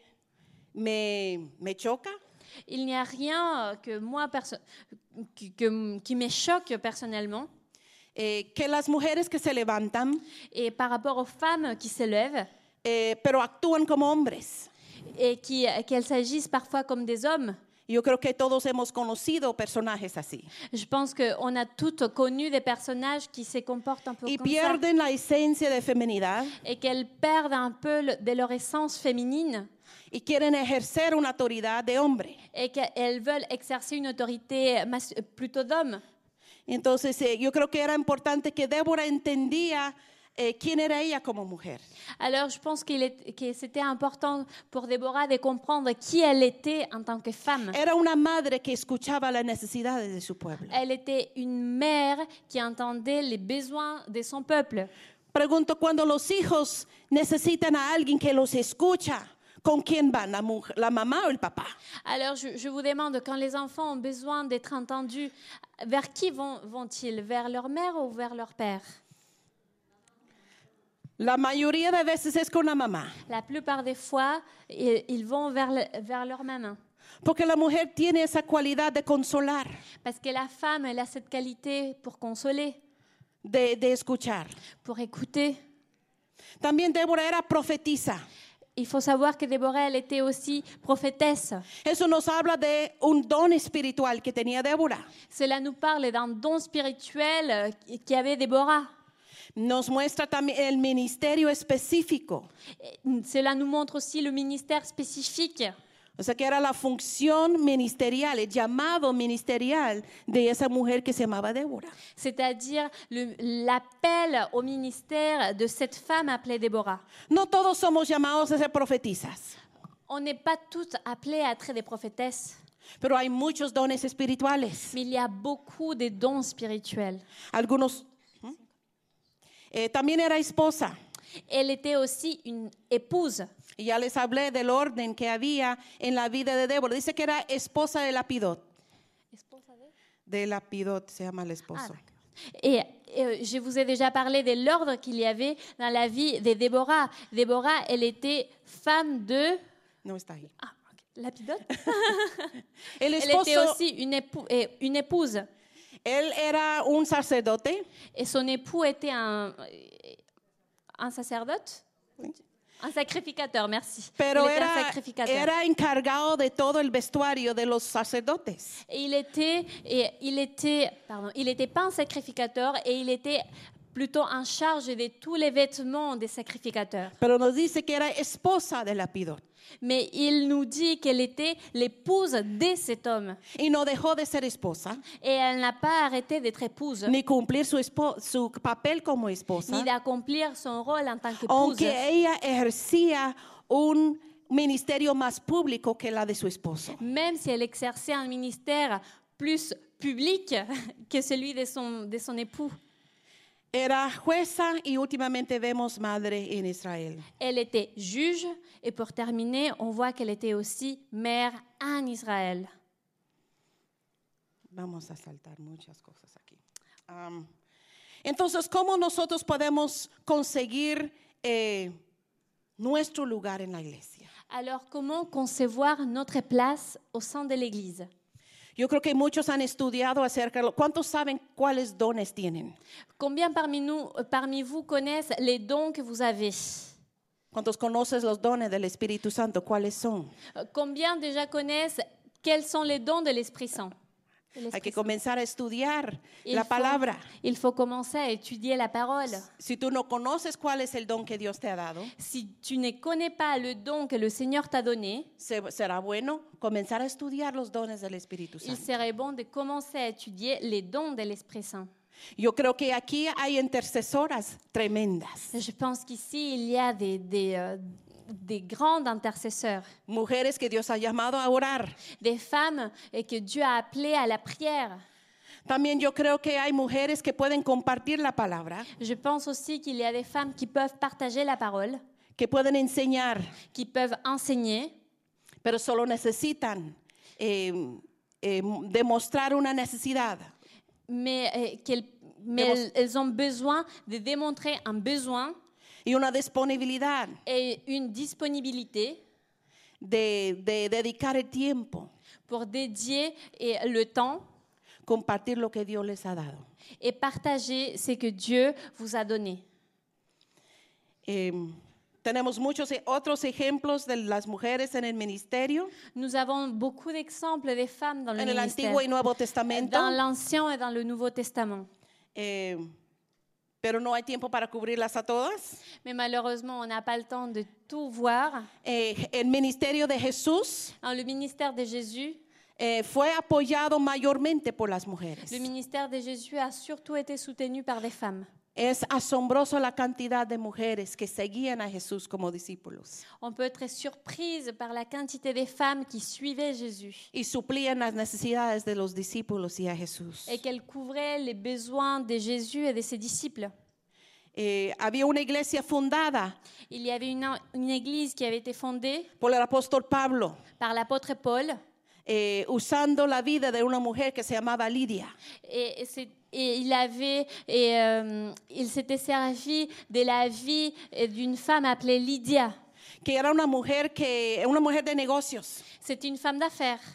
me, me choca. Il n'y a rien que moi, perso- que- que- qui me choque personnellement. Eh, que las mujeres que se levantan, Et par rapport aux femmes qui se lèvent eh, pero actúan como hombres. et qui- qu'elles s'agissent parfois comme des hommes. Yo creo que todos hemos conocido personajes así. Je pense qu'on a toutes connu des personnages qui se comportent un peu Y comme ça pierden la esencia de feminidad et qu'elles perdent un peu le- de leur essence féminine y quieren ejercer una autoridad de hombre. et qu'elles veulent exercer une autorité mas- plutôt d'homme. Entonces, eh, yo creo que era importante que Débora entendía eh, quién era ella como mujer. Alors je pense qu'il est- que c'était important pour Déborah de comprendre qui elle était en tant que femme. Era una madre que escuchaba las necesidades de su pueblo. Elle était une mère qui entendait les besoins de son peuple. Pregunto, cuando los hijos necesitan a alguien que los escucha, ¿con quién van? ¿La, mujer, la mamá o el papá? Alors je, je vous demande, quand les enfants ont besoin d'être entendus, vers qui vont, vont-ils? Vers leur mère ou vers leur père? La mayoría de veces es con la mamá, La plupart des fois, ils, ils vont vers, le- vers leur maman. porque la mujer tiene esa cualidad de consolar, Parce que la femme, elle a cette qualité pour consoler, de, de escuchar. pour écouter. También Débora era profetisa. il faut savoir que Déborah, elle était aussi prophétesse. Eso nos habla de un don espiritual que tenía Débora. Cela nous parle d'un don spirituel euh, qu'avait Déborah. Nos muestra también el ministerio específico. Et cela nous montre aussi le ministère spécifique. O sea, que era la función ministerial, el llamado ministerial de esa mujer que se llamaba Débora. C'est-à-dire le- l'appel au ministère de cette femme appelée Déborah. No todos somos llamados a ser profetizas, On n'est pas toutes appelées à être des prophétesses, pero hay muchos dones espirituales. mais il y a beaucoup de dons spirituels. Algunos. ¿Mm? Eh, también era esposa. Elle était aussi une épouse. Y ya les hablé del orden que había en la vida de Débora. Dice que era esposa de Lapidot. De Lapidot se llama el Ah, esposo. d'accord. Et, et je vous ai déjà parlé de l'ordre qu'il y avait dans la vie de Déborah. Déborah, elle était femme de... No está ahí. Ah, ok. Lapidote. El Elle était esposo, aussi une, épou- eh, une épouse. él era un sacerdote. Et son époux était un, un sacerdote, un sacrificateur, merci. Pero il était un era, sacrificateur. era encargado de todo el vestuario de los sacerdotes. Et il était, et il était, pardon, il était pas un sacrificateur et il était plutôt en charge de tous les vêtements des sacrificateurs. Pero nos dice que era esposa de Lapidot. Mais il nous dit qu'elle était l'épouse de cet homme. Y no dejó de ser esposa, Et elle n'a pas arrêté d'être épouse, ni cumplir su, espo- su papel como esposa, ni d'accomplir son rôle en tant qu'épouse. aunque ella ejercía un ministerio más público que la de su esposo. Même si elle exerçait un ministère plus public que celui de son, de son époux. Era jueza y últimamente vemos madre en Israel. Elle était juge et pour terminer, on voit qu'elle était aussi mère en Israël. Vamos a saltar muchas cosas aquí. Um, entonces, ¿cómo nosotros podemos conseguir eh, nuestro lugar en la iglesia? Alors, comment concevoir notre place au sein de l'Église? Yo creo que muchos han estudiado acerca de lo- ¿cuántos saben cuáles dones tienen? Combien parmi nous, euh, parmi vous connaissent les dons que vous avez? ¿Cuántos conoces los dones del Espíritu Santo? ¿Cuáles son? Euh, Combien déjà connaissent quels sont les dons de l'Esprit Saint? De Hay l'Esprit que Saint. comenzar a estudiar Il la faut- palabra. Il faut commencer à étudier la parole. Si tú no conoces cuál es el don que Dios te ha dado, Si tu ne connais pas le don que le Seigneur t'a donné, se- será bueno comenzar a estudiar los dones del Espíritu il Santo. serait bon de commencer à étudier les dons de l'Esprit Saint. Yo creo que aquí hay intercesoras tremendas, Je pense qu'ici, il y a des, des, euh, des grandes intercesseurs, mujeres que Dios ha llamado a orar. des femmes et que Dieu a appelées à la prière. También yo creo que hay mujeres que pueden compartir la palabra, Je pense aussi qu'il y a des femmes qui peuvent partager la parole, que pueden enseñar, qui peuvent enseigner, pero solo necesitan eh, eh, demostrar una necesidad. mais, euh, qu'elles- mais Démon- elles, elles ont besoin de démontrer un besoin Y una disponibilidad et une disponibilité de, de dedicar el tiempo, pour dédier et le temps compartir lo que Dios les ha dado. et partager ce que Dieu vous a donné. Eh, tenemos muchos e- otros ejemplos de las mujeres en el ministerio, Nous avons beaucoup d'exemples des femmes dans le en el ministère, Antiguo y Nuevo Testamento, dans l'Ancien et dans le Nouveau Testament. eh, pero no hay tiempo para cubrirlas a todas. Mais malheureusement, on n'a pas le temps de tout voir. Eh, el ministerio de Jesús Dans le ministère de Jésus, eh, fue apoyado mayormente por las mujeres. le ministère de Jésus a surtout été soutenu par des femmes. Es asombroso la cantidad de mujeres que seguían a Jesús como discípulos On peut être surprise par la quantité des femmes qui suivaient Jésus y suplían las necesidades de los discípulos y a Jesús. et qu'elles couvraient les besoins de Jésus et de ses disciples. Eh, había una iglesia fundada Il y avait une, une église qui avait été fondée por el apóstol Pablo, par l'apôtre Paul eh, usando la vida de una mujer que se llamaba Lidia. et, et c'est- et il avait et, euh, il s'était servi de la vie d'une femme appelée Lydia. Que era una mujer que una mujer de negocios, C'est une femme d'affaires.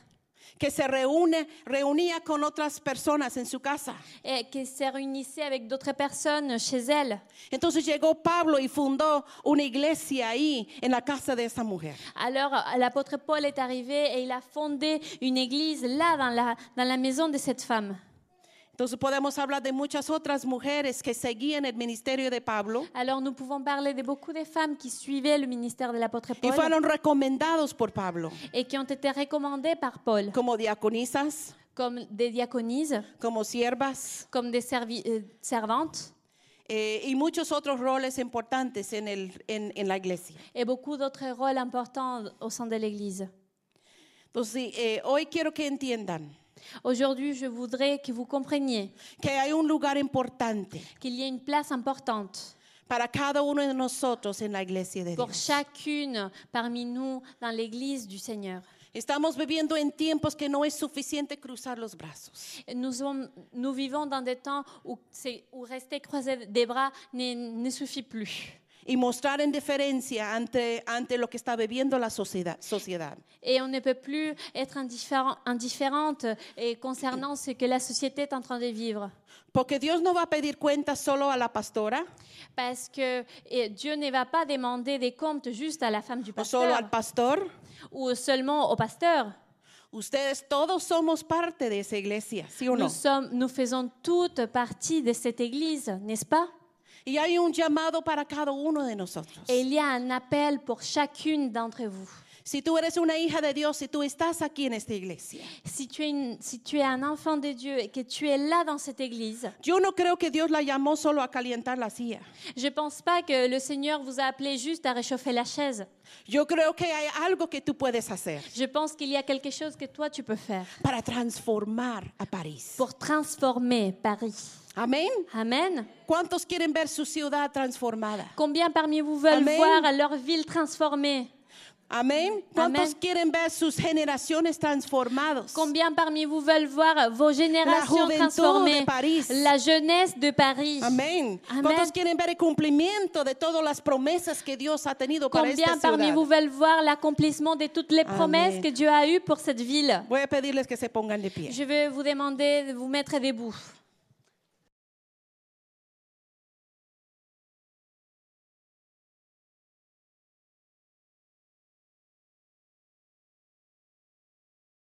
que se reúne, reunía con otras personas en su casa. et qui se réunissait avec d'autres personnes chez elle. Entonces llegó Pablo y fundó una iglesia ahí en la casa de esa mujer. Alors l'apôtre Paul est arrivé et il a fondé une église là dans la, dans la maison de cette femme. Entonces podemos hablar de muchas otras mujeres que seguían el ministerio de Pablo Alors nous pouvons parler de beaucoup de femmes qui suivaient le ministère de l'apôtre y Paul fueron recomendados por Pablo et qui ont été recommandées par Paul como diaconisas, comme des diaconises, como siervas comme des servi- euh, servantes eh, y muchos otros roles importantes en, el, en, en la iglesia. et beaucoup d'autres rôles importants au sein de l'église. Entonces eh, hoy quiero que entiendan Aujourd'hui, je voudrais que vous compreniez que hay un lugar importante qu'il y a une place importante para cada uno de nosotros en la iglesia de pour Dios. chacune parmi nous dans l'église du Seigneur. Estamos viviendo en tiempos que no es suficiente cruzar los brazos. Nous, sommes- nous vivons dans des temps où, c'est- où rester croisé des bras ne, ne suffit plus. Y mostrar indiferencia ante, ante lo que está viviendo la sociedad. sociedad. Et on ne peut plus être indifférent, indifférente et concernant ce que la société est en train de vivre. Porque Dios no va a pedir cuentas solo a la pastora Parce que et Dieu ne va pas demander des comptes juste à la femme du o solo pasteur al pastor. ou seulement au pasteur. Ustedes todos somos parte de esa iglesia, ¿sí o no? Nous, sommes, nous faisons toute partie de cette église, n'est-ce pas? Y hay un llamado para cada uno de nosotros. Et il y a un appel pour chacune d'entre vous. Si tú eres una hija de Dios, si tú estás aquí en esta iglesia, Si tu, es une- si tu es un enfant de Dieu et que tu es là dans cette église, yo no creo que Dios la llamó solo a calentar la silla. je ne pense pas que le Seigneur vous a appelé juste à réchauffer la chaise. Yo creo que hay algo que tú puedes hacer Je pense qu'il y a quelque chose que toi tu peux faire para transformar a París. pour transformer Paris. Amén. Amen. ¿Cuántos quieren ver su ciudad transformada? Combien parmi vous veulent Amen. voir leur ville transformée? Amén. ¿Cuántos Amén. quieren ver sus generaciones transformadas? Combien parmi vous veulent voir vos générations juventud transformées? de París. La jeunesse de Paris. Amén. Amén. ¿Cuántos quieren ver el cumplimiento de todas las promesas que Dios ha tenido para Combien esta parmi ciudad? vous veulent voir l'accomplissement de toutes les promesses Amen. que Dieu a eues pour cette ville? Voy a pedirles que se pongan de pie. Je vais vous demander de vous mettre debout.